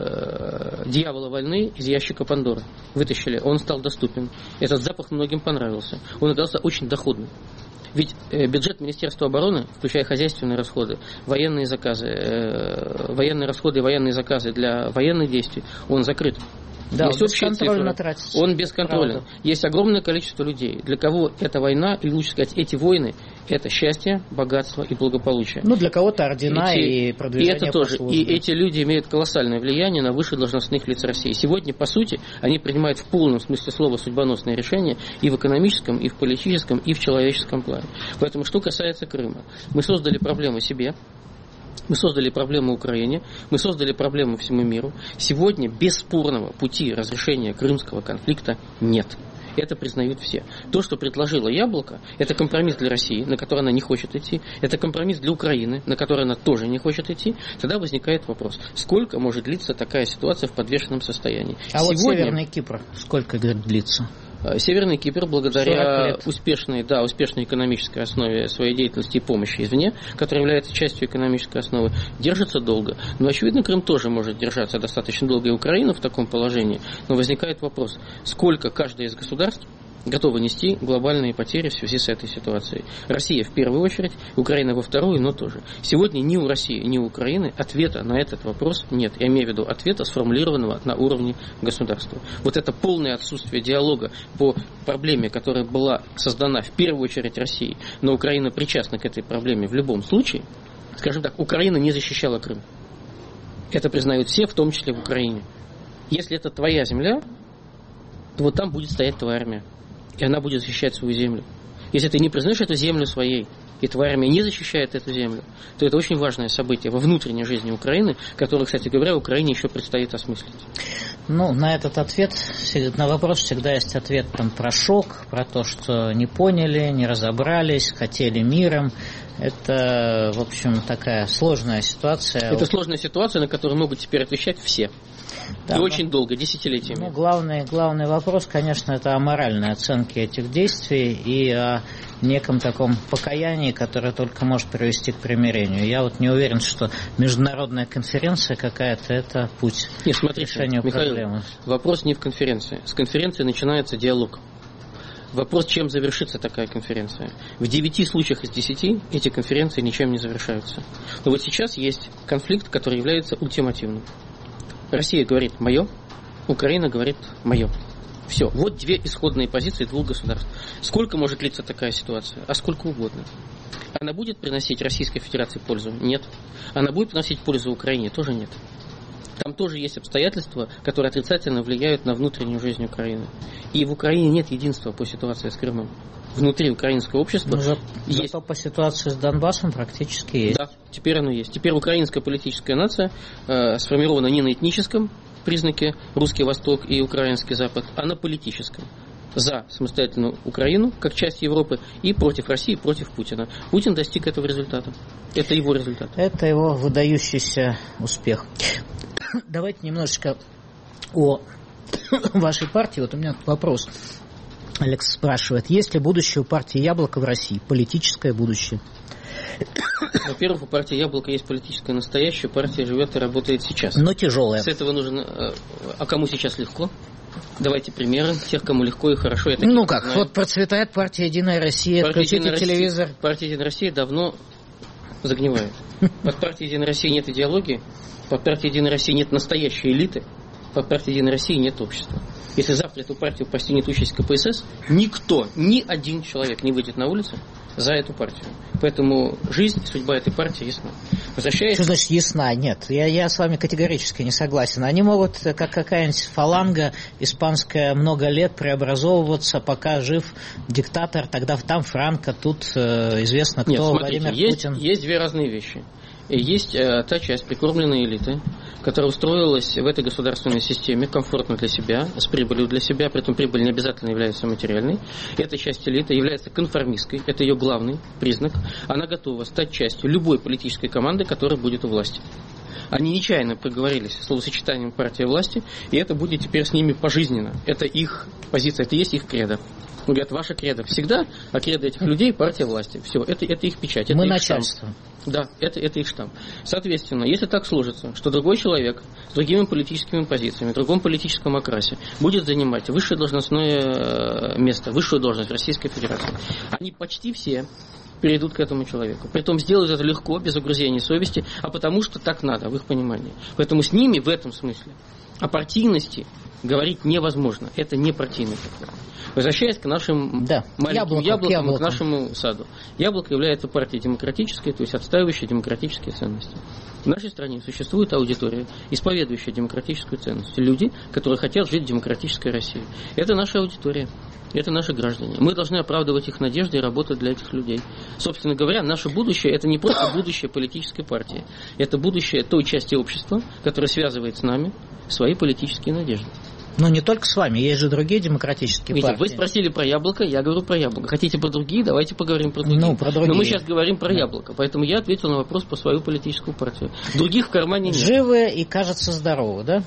Speaker 2: э, дьявола войны из ящика Пандоры. Вытащили, он стал доступен. Этот запах многим понравился. Он оказался очень доходным. Ведь э, бюджет Министерства обороны, включая хозяйственные расходы, военные заказы, э, военные расходы и военные заказы для военных действий, он закрыт.
Speaker 1: Да, он бесконтрольно тратится.
Speaker 2: Он бесконтролен. Правда. Есть огромное количество людей, для кого эта война, или лучше сказать, эти войны, это счастье, богатство и благополучие.
Speaker 1: Ну, для кого-то ордена эти, и продвижение.
Speaker 2: И это тоже. И эти люди имеют колоссальное влияние на высших должностных лиц России. Сегодня, по сути, они принимают в полном смысле слова судьбоносные решения и в экономическом, и в политическом, и в человеческом плане. Поэтому, что касается Крыма, мы создали проблему себе. Мы создали проблему Украине, мы создали проблему всему миру. Сегодня бесспорного пути разрешения крымского конфликта нет. Это признают все. То, что предложило Яблоко, это компромисс для России, на который она не хочет идти. Это компромисс для Украины, на который она тоже не хочет идти. Тогда возникает вопрос, сколько может длиться такая ситуация в подвешенном состоянии.
Speaker 1: А Сегодня... вот Северный Кипр, сколько длится?
Speaker 2: Северный Кипр, благодаря успешной, да, успешной экономической основе своей деятельности и помощи извне, которая является частью экономической основы, держится долго. Но, очевидно, Крым тоже может держаться достаточно долго, и Украина в таком положении. Но возникает вопрос, сколько каждое из государств готовы нести глобальные потери в связи с этой ситуацией. Россия в первую очередь, Украина во вторую, но тоже. Сегодня ни у России, ни у Украины ответа на этот вопрос нет. Я имею в виду ответа, сформулированного на уровне государства. Вот это полное отсутствие диалога по проблеме, которая была создана в первую очередь Россией, но Украина причастна к этой проблеме в любом случае. Скажем так, Украина не защищала Крым. Это признают все, в том числе в Украине. Если это твоя земля, то вот там будет стоять твоя армия. И она будет защищать свою землю. Если ты не признаешь эту землю своей, и твоя армия не защищает эту землю, то это очень важное событие во внутренней жизни Украины, которое, кстати говоря, Украине еще предстоит осмыслить.
Speaker 1: Ну, на этот ответ, на вопрос всегда есть ответ там, про шок, про то, что не поняли, не разобрались, хотели миром. Это, в общем, такая сложная ситуация.
Speaker 2: Это сложная ситуация, на которую могут теперь отвечать все. Да, и но, очень долго, десятилетиями.
Speaker 1: Ну, главный, главный вопрос, конечно, это о моральной оценке этих действий и о неком таком покаянии, которое только может привести к примирению. Я вот не уверен, что международная конференция какая-то это путь
Speaker 2: Нет, смотрите,
Speaker 1: к решению
Speaker 2: Михаил,
Speaker 1: проблемы.
Speaker 2: Вопрос не в конференции. С конференции начинается диалог. Вопрос, чем завершится такая конференция. В девяти случаях из десяти эти конференции ничем не завершаются. Но вот сейчас есть конфликт, который является ультимативным. Россия говорит «моё», Украина говорит «моё». Все. Вот две исходные позиции двух государств. Сколько может длиться такая ситуация? А сколько угодно. Она будет приносить Российской Федерации пользу? Нет. Она будет приносить пользу Украине? Тоже нет. Там тоже есть обстоятельства, которые отрицательно влияют на внутреннюю жизнь Украины. И в Украине нет единства по ситуации с Крымом. Внутри украинского общества
Speaker 1: за,
Speaker 2: есть...
Speaker 1: Зато по ситуации с Донбассом практически есть.
Speaker 2: Да, теперь оно есть. Теперь украинская политическая нация э, сформирована не на этническом признаке русский Восток и украинский Запад, а на политическом. За самостоятельную Украину, как часть Европы, и против России, против Путина. Путин достиг этого результата. Это его результат.
Speaker 1: Это его выдающийся успех. Давайте немножечко о вашей партии. Вот у меня вопрос. Алекс спрашивает, есть ли будущее у партии «Яблоко» в России? Политическое будущее?
Speaker 2: Во-первых, у партии «Яблоко» есть политическое настоящее. Партия живет и работает сейчас.
Speaker 1: Но тяжелая.
Speaker 2: С этого нужно... А кому сейчас легко? Давайте примеры тех, кому легко и хорошо. Я
Speaker 1: ну как, знаю. Вот процветает партия «Единая Россия», партия включите Единая телевизор.
Speaker 2: Россия, партия «Единая Россия» давно загнивает. Под партией «Единая Россия» нет идеологии, под партией «Единая Россия» нет настоящей элиты, под партией «Единая Россия» нет общества. Если завтра эту партию постигнет участь ка пэ эс эс, никто, ни один человек не выйдет на улицу за эту партию. Поэтому жизнь и судьба этой партии ясна. Возвращаясь...
Speaker 1: Что значит ясна? Нет, я, я с вами категорически не согласен. Они могут, как какая-нибудь фаланга испанская, много лет преобразовываться, пока жив диктатор, тогда там Франко, тут э, известно, кто
Speaker 2: Нет, смотрите,
Speaker 1: Владимир
Speaker 2: есть,
Speaker 1: Путин.
Speaker 2: Есть две разные вещи. Есть э, та часть прикормленной элиты, которая устроилась в этой государственной системе комфортно для себя, с прибылью для себя, при этом прибыль не обязательно является материальной. Эта часть элиты является конформистской, это ее главный признак. Она готова стать частью любой политической команды, которая будет у власти. Они нечаянно проговорились словосочетанием партия власти, и это будет теперь с ними пожизненно. Это их позиция, это есть их кредо. Говорят, ваша кредо всегда, а кредо этих людей партия власти. Все, это, это их печать. Это
Speaker 1: Мы
Speaker 2: их
Speaker 1: начальство.
Speaker 2: Штамп. Да, это, это их штамп. Соответственно, если так сложится, что другой человек с другими политическими позициями, в другом политическом окрасе будет занимать высшее должностное место, высшую должность в Российской Федерации, они почти все перейдут к этому человеку. Притом сделают это легко, без угрызения совести, а потому что так надо, в их понимании. Поэтому с ними в этом смысле о партийности говорить невозможно. Это не партийный подход. Возвращаясь к нашим да. маленьким яблоко, яблокам, яблокам, к нашему саду. Яблоко является партией демократической, то есть отстаивающей демократические ценности. В нашей стране существует аудитория, исповедующая демократическую ценность. Люди, которые хотят жить в демократической России. Это наша аудитория. Это наши граждане. Мы должны оправдывать их надежды и работать для этих людей. Собственно говоря, наше будущее – это не просто будущее политической партии. Это будущее той части общества, которая связывает с нами свои политические надежды.
Speaker 1: Ну, не только с вами, есть же другие демократические
Speaker 2: Видите,
Speaker 1: партии.
Speaker 2: Вы спросили про яблоко, я говорю про яблоко. Хотите про другие, давайте поговорим про другие.
Speaker 1: Ну, про другие.
Speaker 2: Но мы сейчас говорим про
Speaker 1: да.
Speaker 2: яблоко, поэтому я ответил на вопрос про свою политическую партию. Других в кармане нет.
Speaker 1: Живы и, кажется, здоровы, да?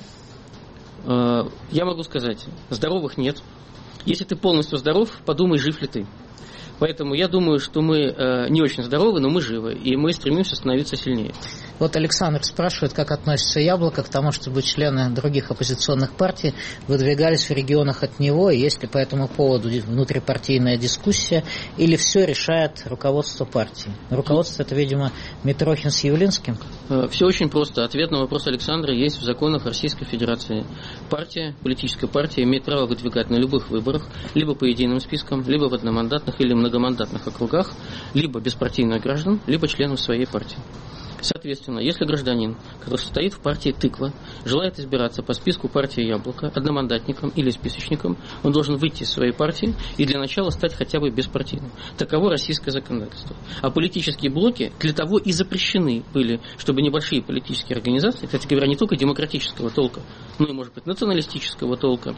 Speaker 2: Я могу сказать, здоровых нет. Если ты полностью здоров, подумай, жив ли ты. Поэтому я думаю, что мы э, не очень здоровы, но мы живы, и мы стремимся становиться сильнее.
Speaker 1: Вот Александр спрашивает, как относится Яблоко к тому, чтобы члены других оппозиционных партий выдвигались в регионах от него, и есть ли по этому поводу внутрипартийная дискуссия, или все решает руководство партии? Руководство это, видимо, Митрохин с Явлинским?
Speaker 2: Э, все очень просто. Ответ на вопрос Александра есть в законах Российской Федерации. Партия, политическая партия имеет право выдвигать на любых выборах, либо по единым спискам, либо в одномандатных или многомандатных округах, либо беспартийных граждан, либо членов своей партии. Соответственно, если гражданин, который состоит в партии «Тыква», желает избираться по списку партии «Яблоко», одномандатником или списочником, он должен выйти из своей партии и для начала стать хотя бы беспартийным. Таково российское законодательство. А политические блоки для того и запрещены были, чтобы небольшие политические организации, кстати говоря, не только демократического толка, но и, может быть, националистического толка,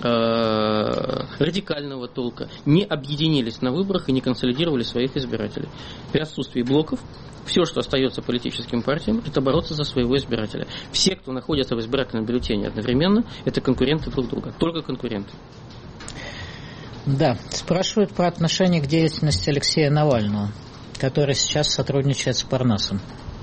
Speaker 2: радикального толка, не объединились на выборах и не консолидировали своих избирателей. При отсутствии блоков все, что остается политическим партиям, это бороться за своего избирателя. Все, кто находится в избирательном бюллетене одновременно, это конкуренты друг друга. Только конкуренты.
Speaker 1: Да. Спрашивают про отношение к деятельности Алексея Навального, который сейчас сотрудничает с Парнасом.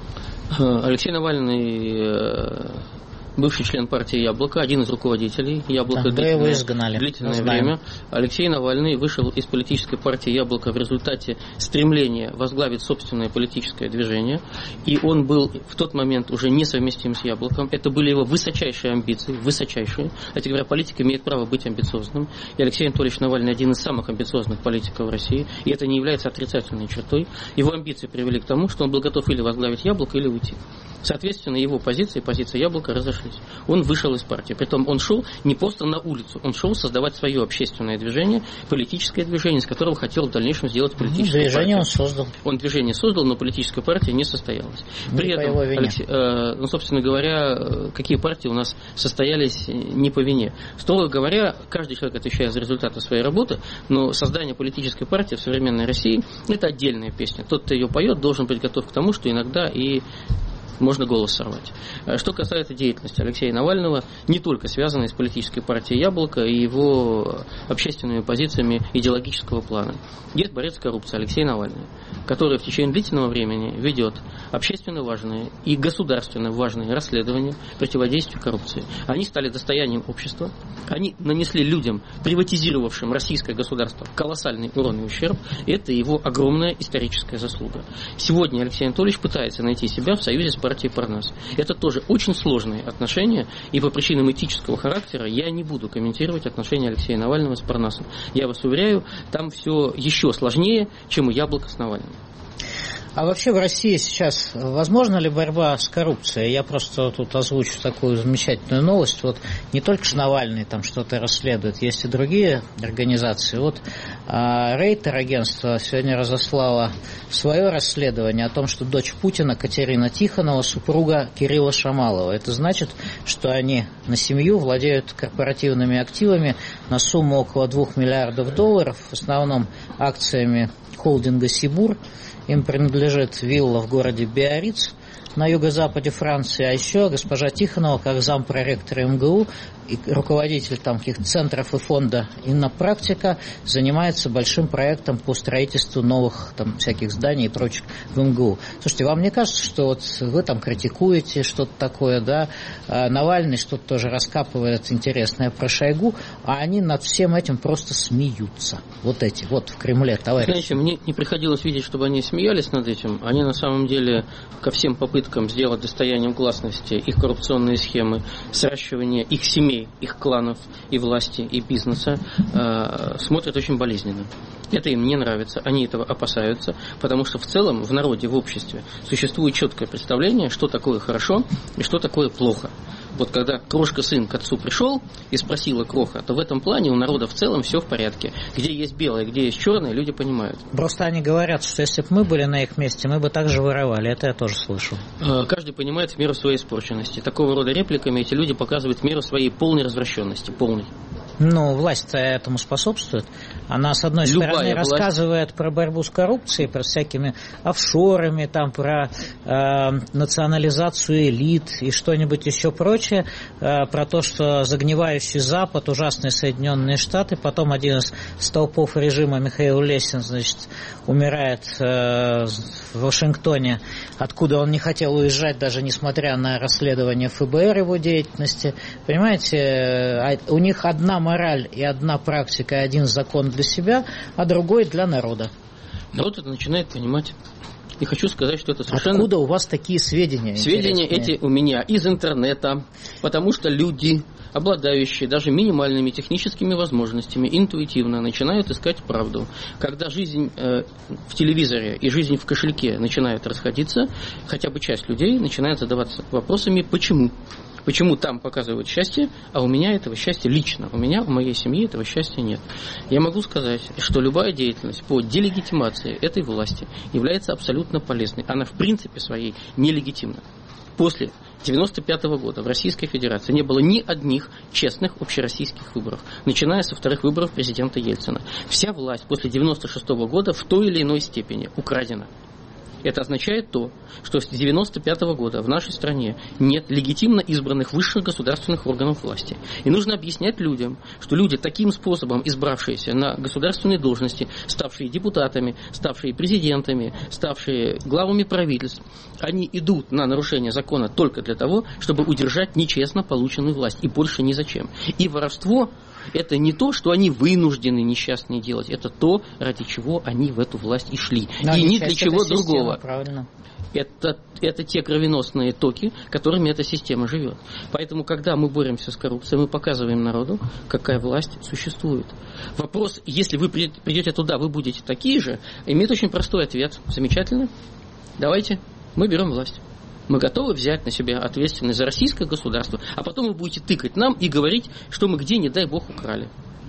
Speaker 2: Алексей Навальный бывший член партии «Яблоко», один из руководителей «Яблока»
Speaker 1: да, длительное, изгнали,
Speaker 2: длительное время. Алексей Навальный вышел из политической партии «Яблоко» в результате стремления возглавить собственное политическое движение. И он был в тот момент уже несовместим с «Яблоком». Это были его высочайшие амбиции, высочайшие. Кстати говоря, политик имеет право быть амбициозным. И Алексей Анатольевич Навальный один из самых амбициозных политиков в России. И это не является отрицательной чертой. Его амбиции привели к тому, что он был готов или возглавить «Яблоко», или уйти. Соответственно, его позиция и позиция «Яблока» разошлись. Он вышел из партии. Притом он шел не просто на улицу, он шел создавать свое общественное движение, политическое движение, из которого хотел в дальнейшем сделать политическую
Speaker 1: движение
Speaker 2: партию.
Speaker 1: он создал.
Speaker 2: Он движение создал, но политическая партия не состоялась. При
Speaker 1: не
Speaker 2: этом,
Speaker 1: по его вине.
Speaker 2: Алексей, э, ну, собственно говоря, какие партии у нас состоялись не по вине. Строго говоря, каждый человек отвечает за результаты своей работы, но создание политической партии в современной России – это отдельная песня. Тот, кто ее поет, должен быть готов к тому, что иногда и можно голос сорвать. Что касается деятельности Алексея Навального, не только связанной с политической партией «Яблоко» и его общественными позициями идеологического плана. Есть борец с коррупцией Алексей Навальный, который в течение длительного времени ведет общественно важные и государственно важные расследования противодействию коррупции. Они стали достоянием общества, они нанесли людям, приватизировавшим российское государство, колоссальный урон и ущерб, и это его огромная историческая заслуга. Сегодня Алексей Анатольевич пытается найти себя в союзе с партии Парнас. Это тоже очень сложные отношения, и по причинам этического характера я не буду комментировать отношения Алексея Навального с Парнасом. Я вас уверяю, там все еще сложнее, чем у «Яблока» с Навальным.
Speaker 1: А вообще в России сейчас возможна ли борьба с коррупцией? Я просто тут озвучу такую замечательную новость. Вот не только ж Навальный там что-то расследует, есть и другие организации. Вот а, Рейтер агентство сегодня разослало свое расследование о том, что дочь Путина Катерина Тихонова, супруга Кирилла Шамалова. Это значит, что они на семью владеют корпоративными активами на сумму около двух миллиардов долларов, в основном акциями холдинга «Сибур». Им принадлежит вилла в городе Биарриц, на юго-западе Франции, а еще госпожа Тихонова, как зампроректора эм гэ у и руководитель там каких-то центров и фонда «Иннопрактика», занимается большим проектом по строительству новых там всяких зданий и прочих в эм гэ у. Слушайте, вам не кажется, что вот вы там критикуете что-то такое, да, а Навальный что-то тоже раскапывает интересное про Шойгу, а они над всем этим просто смеются. Вот эти, вот в Кремле, товарищи.
Speaker 2: Знаете, мне не приходилось видеть, чтобы они смеялись над этим. Они на самом деле ко всем попыткам сделать достоянием гласности их коррупционные схемы, сращивание их семей, их кланов и власти, и бизнеса э, смотрят очень болезненно. Это им не нравится, они этого опасаются, потому что в целом в народе, в обществе существует четкое представление, что такое хорошо и что такое плохо. Вот когда крошка-сын к отцу пришел и спросила кроха, то в этом плане у народа в целом все в порядке. Где есть белое, где есть черное, люди понимают.
Speaker 1: Просто они говорят, что если бы мы были на их месте, мы бы также воровали. Это я тоже слышу.
Speaker 2: Каждый понимает в меру своей испорченности. Такого рода репликами эти люди показывают в меру своей полной развращенности. Полной.
Speaker 1: Ну, власть-то этому способствует. Она, с одной
Speaker 2: Любая
Speaker 1: стороны,
Speaker 2: власть
Speaker 1: рассказывает про борьбу с коррупцией, про всякими офшорами, там, про э, национализацию элит и что-нибудь еще прочее, э, про то, что загнивающий Запад, ужасные Соединенные Штаты, потом один из столпов режима Михаил Лесин, значит, умирает э, в Вашингтоне, откуда он не хотел уезжать, даже несмотря на расследование эф бэ эр его деятельности. Понимаете, у них одна мораль и одна практика, и один закон для себя, а другой для народа.
Speaker 2: Народ это начинает понимать. И хочу сказать, что это совершенно...
Speaker 1: Откуда у вас такие сведения?
Speaker 2: Сведения эти у меня из интернета, потому что люди, обладающие даже минимальными техническими возможностями, интуитивно начинают искать правду. Когда жизнь э, в телевизоре и жизнь в кошельке начинают расходиться, хотя бы часть людей начинает задаваться вопросами «почему?». Почему там показывают счастье, а у меня этого счастья лично, у меня, у моей семьи этого счастья нет. Я могу сказать, что любая деятельность по делегитимации этой власти является абсолютно полезной. Она в принципе своей нелегитимна. После девяносто пятого года в Российской Федерации не было ни одних честных общероссийских выборов, начиная со вторых выборов президента Ельцина. Вся власть после девяносто шестого года в той или иной степени украдена. Это означает то, что с девяносто пятого года в нашей стране нет легитимно избранных высших государственных органов власти. И нужно объяснять людям, что люди, таким способом избравшиеся на государственные должности, ставшие депутатами, ставшие президентами, ставшие главами правительств, они идут на нарушение закона только для того, чтобы удержать нечестно полученную власть. И больше ни зачем. И воровство – это не то, что они вынуждены несчастные делать, это то, ради чего они в эту власть и шли. Но и ни для чего другого.
Speaker 1: Правильно.
Speaker 2: Это, это те кровеносные токи, которыми эта система живет. Поэтому, когда мы боремся с коррупцией, мы показываем народу, какая власть существует. Вопрос, если вы придете туда, вы будете такие же, имеет очень простой ответ. Замечательно. Давайте, мы берем власть. Мы готовы взять на себя ответственность за российское государство, а потом вы будете тыкать нам и говорить, что мы где, не дай бог, украли.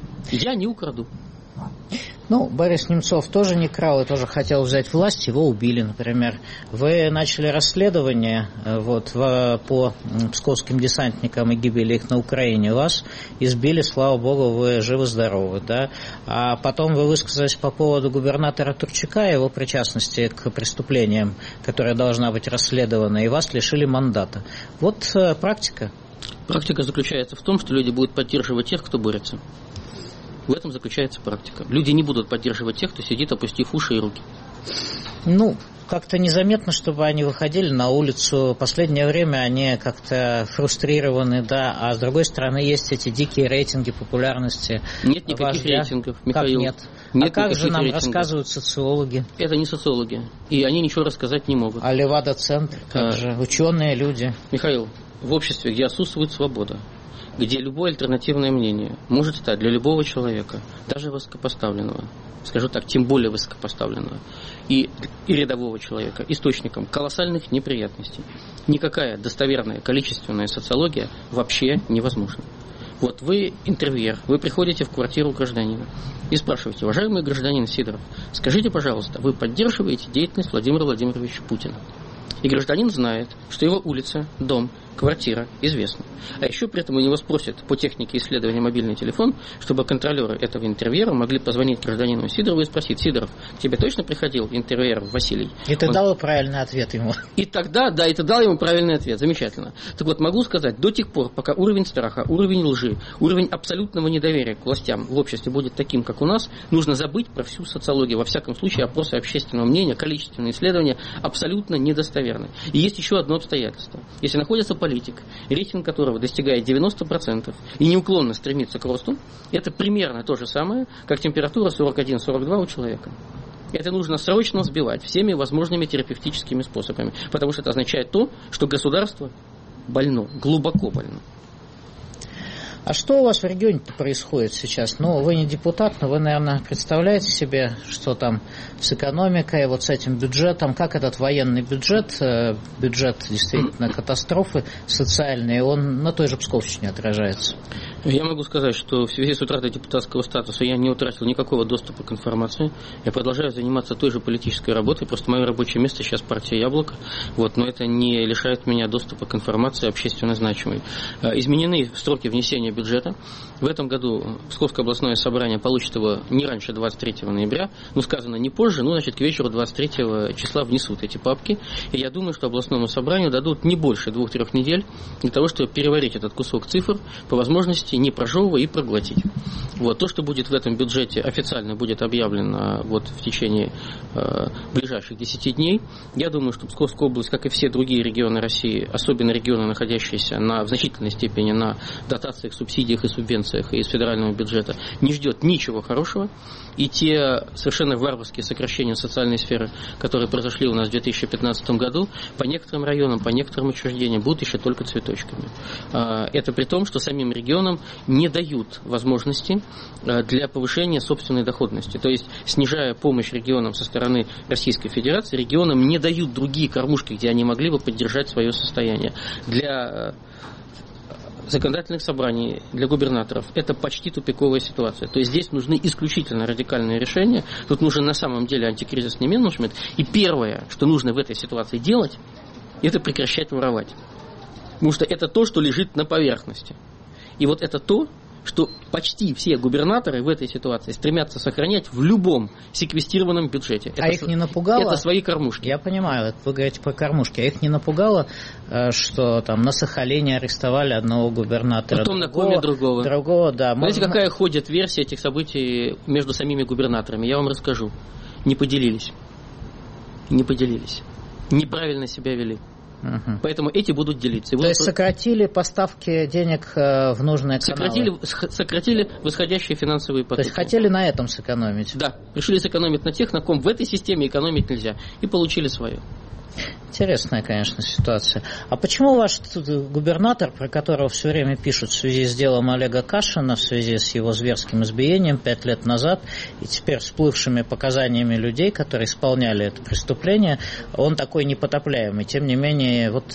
Speaker 2: Я не украду.
Speaker 1: Ну, Борис Немцов тоже не крал и тоже хотел взять власть, его убили, например. Вы начали расследование вот, по псковским десантникам и гибели их на Украине. Вас избили, слава богу, вы живы-здоровы, да? А потом вы высказались по поводу губернатора Турчака и его причастности к преступлениям, которая должна быть расследована, и вас лишили мандата. Вот практика.
Speaker 2: Практика заключается в том, что люди будут поддерживать тех, кто борется. В этом заключается практика. Люди не будут поддерживать тех, кто сидит, опустив уши и руки.
Speaker 1: Ну, как-то незаметно, чтобы они выходили на улицу. В последнее время они как-то фрустрированы, да, а с другой стороны есть эти дикие рейтинги популярности.
Speaker 2: Нет никаких вождя. рейтингов, Михаил.
Speaker 1: Как нет?
Speaker 2: нет
Speaker 1: а как же нам
Speaker 2: рейтингов.
Speaker 1: рассказывают социологи?
Speaker 2: Это не социологи, и они ничего рассказать не могут.
Speaker 1: А Левада-центр, как а... же, ученые люди.
Speaker 2: Михаил, в обществе, где отсутствует свобода, где любое альтернативное мнение может стать для любого человека, даже высокопоставленного, скажу так, тем более высокопоставленного, и, и рядового человека, источником колоссальных неприятностей. Никакая достоверная количественная социология вообще невозможна. Вот вы интервьюер, вы приходите в квартиру гражданина и спрашиваете: уважаемый гражданин Сидоров, скажите, пожалуйста, вы поддерживаете деятельность Владимира Владимировича Путина? И гражданин знает, что его улица, дом, квартира, известно. А еще при этом у него спросят по технике исследования мобильный телефон, чтобы контролеры этого интервьюера могли позвонить гражданину Сидорову и спросить: Сидоров, к тебе точно приходил интервьюер Василий?
Speaker 1: И ты
Speaker 2: Он...
Speaker 1: дал правильный ответ ему.
Speaker 2: И тогда, да, и ты дал ему правильный ответ. Замечательно. Так вот, могу сказать, до тех пор, пока уровень страха, уровень лжи, уровень абсолютного недоверия к властям в обществе будет таким, как у нас, нужно забыть про всю социологию. Во всяком случае, опросы общественного мнения, количественные исследования абсолютно недостоверны. И есть еще одно обстоятельство. Если находится политик, рейтинг которого достигает девяносто процентов и неуклонно стремится к росту, это примерно то же самое, как температура сорок один - сорок два у человека. Это нужно срочно сбивать всеми возможными терапевтическими способами, потому что это означает то, что государство больно, глубоко больно.
Speaker 1: А что у вас в регионе происходит сейчас? Ну, вы не депутат, но вы, наверное, представляете себе, что там с экономикой, вот с этим бюджетом, как этот военный бюджет, бюджет действительно катастрофы социальные, он на той же Псковщине отражается?
Speaker 2: Я могу сказать, что в связи с утратой депутатского статуса я не утратил никакого доступа к информации. Я продолжаю заниматься той же политической работой, просто мое рабочее место сейчас партия «Яблоко», вот, но это не лишает меня доступа к информации общественно значимой. Изменены сроки внесения бюджета. В этом году Псковское областное собрание получит его не раньше двадцать третьего ноября, ну, сказано не позже, ну, значит, к вечеру двадцать третьего числа внесут эти папки, и я думаю, что областному собранию дадут не больше двух-трех недель для того, чтобы переварить этот кусок цифр, по возможности не прожевывая и проглотить. Вот. То, что будет в этом бюджете, официально будет объявлено вот в течение э, ближайших десяти дней. Я думаю, что Псковская область, как и все другие регионы России, особенно регионы, находящиеся на, в значительной степени на дотациях, субсидиях и субвенциях из федерального бюджета, не ждет ничего хорошего. И те совершенно варварские сокращения социальной сферы, которые произошли у нас в две тысячи пятнадцатом году, по некоторым районам, по некоторым учреждениям будут еще только цветочками. Это при том, что самим регионам не дают возможности для повышения собственной доходности. То есть, снижая помощь регионам со стороны Российской Федерации, регионам не дают другие кормушки, где они могли бы поддержать свое состояние. Для законодательных собраний, для губернаторов это почти тупиковая ситуация. То есть здесь нужны исключительно радикальные решения. Тут нужен на самом деле антикризисный менеджмент. И первое, что нужно в этой ситуации делать, это прекращать воровать. Потому что это то, что лежит на поверхности. И вот это то, что почти все губернаторы в этой ситуации стремятся сохранять в любом секвестированном бюджете.
Speaker 1: А
Speaker 2: это
Speaker 1: их не напугало?
Speaker 2: Это свои кормушки.
Speaker 1: Я понимаю, вы говорите про кормушки. А их не напугало, что там на Сахалине арестовали одного губернатора,
Speaker 2: потом
Speaker 1: другого,
Speaker 2: на коме другого.
Speaker 1: другого, да.
Speaker 2: Знаете,
Speaker 1: Можно...
Speaker 2: какая ходит версия этих событий между самими губернаторами? Я вам расскажу. Не поделились. Не поделились. Неправильно себя вели. Угу. Поэтому эти будут делиться. И
Speaker 1: То
Speaker 2: будут...
Speaker 1: есть сократили поставки денег в нужные
Speaker 2: сократили,
Speaker 1: каналы?
Speaker 2: Сократили восходящие финансовые потоки.
Speaker 1: То есть хотели на этом сэкономить?
Speaker 2: Да. Решили сэкономить на тех, на ком в этой системе экономить нельзя. И получили свое.
Speaker 1: Интересная, конечно, ситуация. А почему ваш губернатор, про которого все время пишут в связи с делом Олега Кашина, в связи с его зверским избиением пять лет назад, и теперь всплывшими показаниями людей, которые исполняли это преступление, он такой непотопляемый? Тем не менее, вот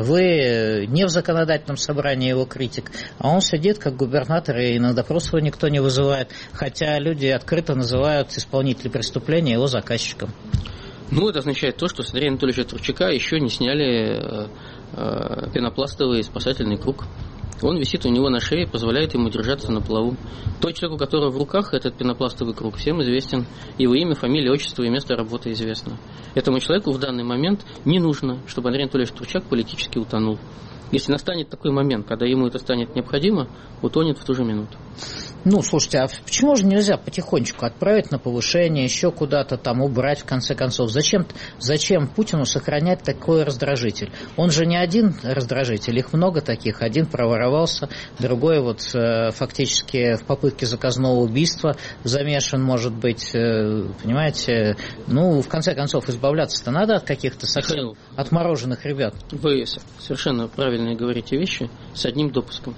Speaker 1: вы не в законодательном собрании его критик, а он сидит как губернатор, и на допрос его никто не вызывает, хотя люди открыто называют исполнителя преступления его заказчиком.
Speaker 2: Ну, это означает то, что с Андрея Анатольевича Турчака еще не сняли э, э, пенопластовый спасательный круг. Он висит у него на шее, позволяет ему держаться на плаву. Тот человек, у которого в руках этот пенопластовый круг, всем известен. Его имя, фамилия, отчество и место работы известно. Этому человеку в данный момент не нужно, чтобы Андрей Анатольевич Турчак политически утонул. Если настанет такой момент, когда ему это станет необходимо, утонет в ту же минуту.
Speaker 1: Ну, слушайте, а почему же нельзя потихонечку отправить на повышение, еще куда-то там убрать, в конце концов? Зачем, зачем Путину сохранять такой раздражитель? Он же не один раздражитель, их много таких. Один проворовался, другой вот э, фактически в попытке заказного убийства замешан, может быть, э, понимаете? Ну, в конце концов, избавляться-то надо от каких-то совсем отмороженных ребят.
Speaker 2: Вы совершенно правильно говорите вещи с одним допуском.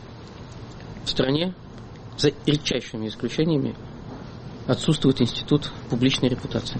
Speaker 2: В стране, за редчайшими исключениями, отсутствует институт публичной репутации.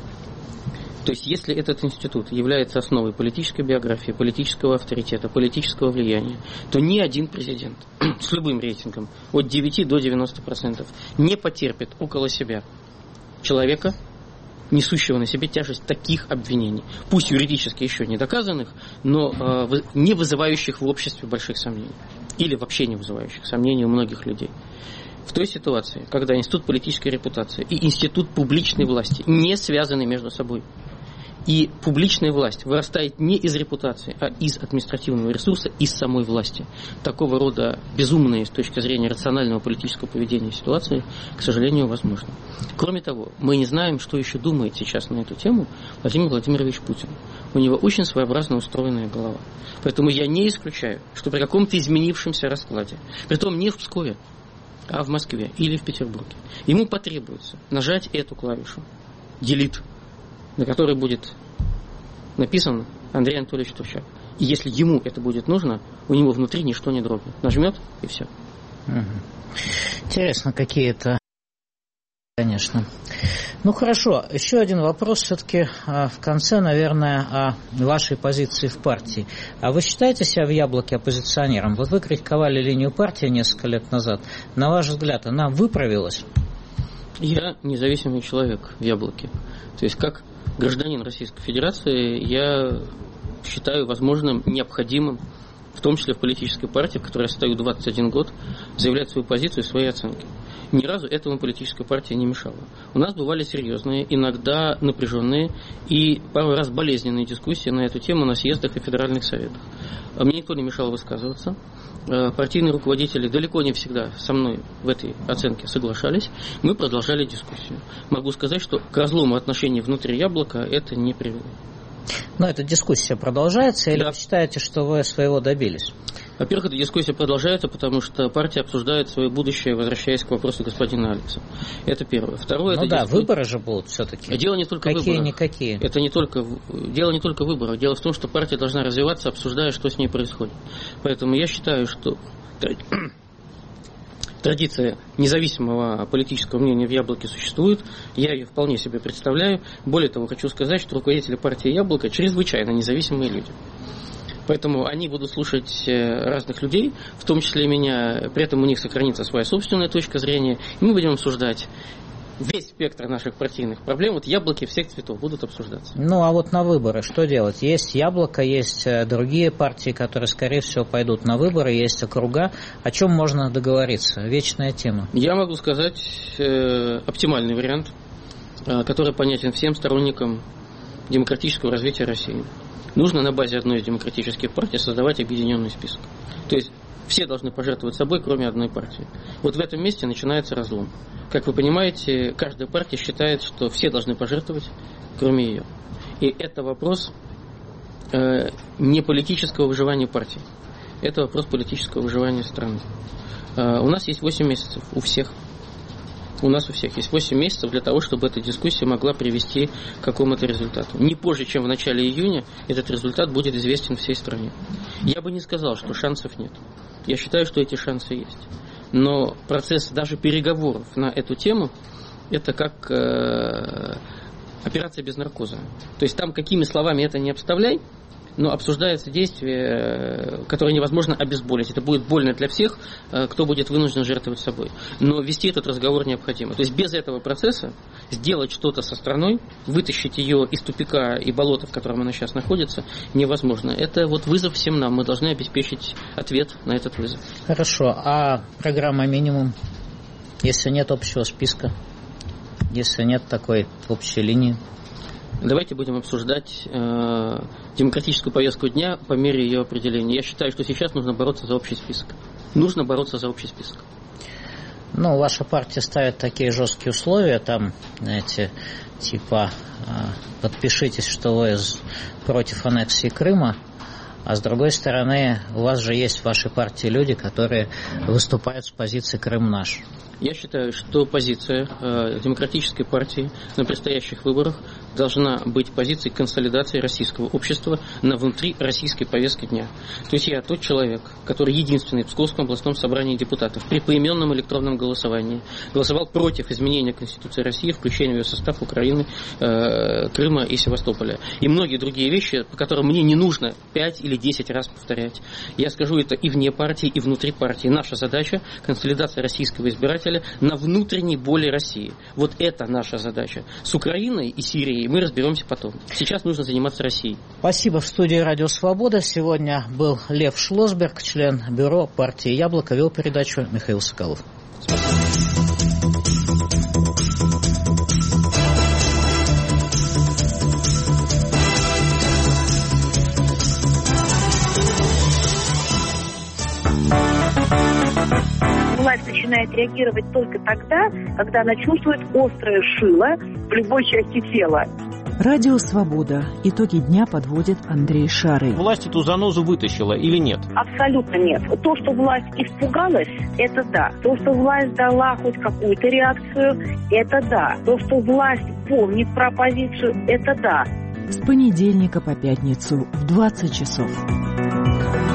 Speaker 2: То есть, если этот институт является основой политической биографии, политического авторитета, политического влияния, то ни один президент с любым рейтингом от девяти до девяноста процентов не потерпит около себя человека, несущего на себе тяжесть таких обвинений, пусть юридически еще не доказанных, но э, не вызывающих в обществе больших сомнений, или вообще не вызывающих сомнений у многих людей. В той ситуации, когда институт политической репутации и институт публичной власти не связаны между собой, и публичная власть вырастает не из репутации, а из административного ресурса, из самой власти. Такого рода безумные с точки зрения рационального политического поведения ситуации, к сожалению, возможно. Кроме того, мы не знаем, что еще думает сейчас на эту тему Владимир Владимирович Путин. У него очень своеобразно устроенная голова. Поэтому я не исключаю, что при каком-то изменившемся раскладе, притом не в Пскове, а в Москве или в Петербурге, ему потребуется нажать эту клавишу «Делит», на которой будет написано Андрей Анатольевич Турчак. И если ему это будет нужно, у него внутри ничто не дрогнет. Нажмет, и все.
Speaker 1: Угу. Интересно, какие-то... Конечно. Ну, хорошо. Еще один вопрос все-таки в конце, наверное, о вашей позиции в партии. А вы считаете себя в «Яблоке» оппозиционером? Вот вы критиковали линию партии несколько лет назад. На ваш взгляд, она выправилась?
Speaker 2: Я независимый человек в «Яблоке». То есть, как гражданин Российской Федерации, я считаю возможным, необходимым, в том числе в политической партии, в которой я стою двадцать один год, заявлять свою позицию и свои оценки. Ни разу этому политическая партия не мешала. У нас бывали серьезные, иногда напряженные и пару раз болезненные дискуссии на эту тему на съездах и федеральных советах. Мне никто не мешал высказываться. Партийные руководители далеко не всегда со мной в этой оценке соглашались. Мы продолжали дискуссию. Могу сказать, что к разлому отношений внутри «Яблока» это не привело.
Speaker 1: Но эта дискуссия продолжается, или
Speaker 2: да.
Speaker 1: Вы считаете, что вы своего добились?
Speaker 2: Во-первых, эта дискуссия продолжается, потому что партия обсуждает свое будущее, возвращаясь к вопросу господина Алекса. Это первое. Второе,
Speaker 1: ну
Speaker 2: это
Speaker 1: да,
Speaker 2: дискуссия...
Speaker 1: выборы же будут все-таки.
Speaker 2: Дело не только в выборах.
Speaker 1: Какие-никакие.
Speaker 2: Это не только... Дело не только в выборах. Дело в том, что партия должна развиваться, обсуждая, что с ней происходит. Поэтому я считаю, что традиция независимого политического мнения в «Яблоке» существует. Я ее вполне себе представляю. Более того, хочу сказать, что руководители партии «Яблоко» чрезвычайно независимые люди. Поэтому они будут слушать разных людей, в том числе и меня. При этом у них сохранится своя собственная точка зрения. И мы будем обсуждать весь спектр наших партийных проблем. Вот «Яблоки» всех цветов будут обсуждаться.
Speaker 1: Ну, а вот на выборы что делать? Есть «Яблоко», есть другие партии, которые, скорее всего, пойдут на выборы, есть округа. О чем можно договориться? Вечная тема.
Speaker 2: Я могу сказать э, оптимальный вариант, э, который понятен всем сторонникам демократического развития России. Нужно на базе одной из демократических партий создавать объединенный список. То есть все должны пожертвовать собой, кроме одной партии. Вот в этом месте начинается разлом. Как вы понимаете, каждая партия считает, что все должны пожертвовать, кроме ее. И это вопрос э, не политического выживания партии. Это вопрос политического выживания страны. Э, у нас есть восемь месяцев, у всех. У нас у всех есть восемь месяцев для того, чтобы эта дискуссия могла привести к какому-то результату. Не позже, чем в начале июня, этот результат будет известен всей стране. Я бы не сказал, что шансов нет. Я считаю, что эти шансы есть. Но процесс даже переговоров на эту тему, это как э, операция без наркоза. То есть там какими словами это не обставляй, но обсуждается действие, которое невозможно обезболить. Это будет больно для всех, кто будет вынужден жертвовать собой. Но вести этот разговор необходимо. То есть без этого процесса сделать что-то со страной, вытащить ее из тупика и болота, в котором она сейчас находится, невозможно. Это вот вызов всем нам. Мы должны обеспечить ответ на этот вызов.
Speaker 1: Хорошо. А программа «Минимум», если нет общего списка, если нет такой общей линии?
Speaker 2: Давайте будем обсуждать э, демократическую повестку дня по мере ее определения. Я считаю, что сейчас нужно бороться за общий список. Нужно бороться за общий список.
Speaker 1: Ну, ваша партия ставит такие жесткие условия, там, знаете, типа, э, подпишитесь, что вы против аннексии Крыма, а с другой стороны, у вас же есть в вашей партии люди, которые выступают с позиции «Крым наш».
Speaker 2: Я считаю, что позиция э, демократической партии на предстоящих выборах должна быть позиция консолидации российского общества на внутри российской повестки дня. То есть я тот человек, который единственный в Псковском областном собрании депутатов при поименном электронном голосовании голосовал против изменения Конституции России, включения в ее состав Украины, э, Крыма и Севастополя. И многие другие вещи, по которым мне не нужно пять или десять раз повторять. Я скажу это и вне партии, и внутри партии. Наша задача – консолидация российского избирателя на внутренней боли России. Вот это наша задача. С Украиной и Сирией мы разберемся потом. Сейчас нужно заниматься Россией.
Speaker 1: Спасибо. В студии «Радио Свобода» сегодня был Лев Шлосберг, член бюро партии «Яблоко», вел передачу Михаил Соколов.
Speaker 4: Власть начинает реагировать только тогда, когда она чувствует острое шило в любой части тела.
Speaker 5: Радио «Свобода». Итоги дня подводит Андрей Шарый.
Speaker 6: Власть эту занозу вытащила или нет?
Speaker 4: Абсолютно нет. То, что власть испугалась, это да. То, что власть дала хоть какую-то реакцию, это да. То, что власть помнит про оппозицию, это да.
Speaker 5: С понедельника по пятницу в двадцать часов.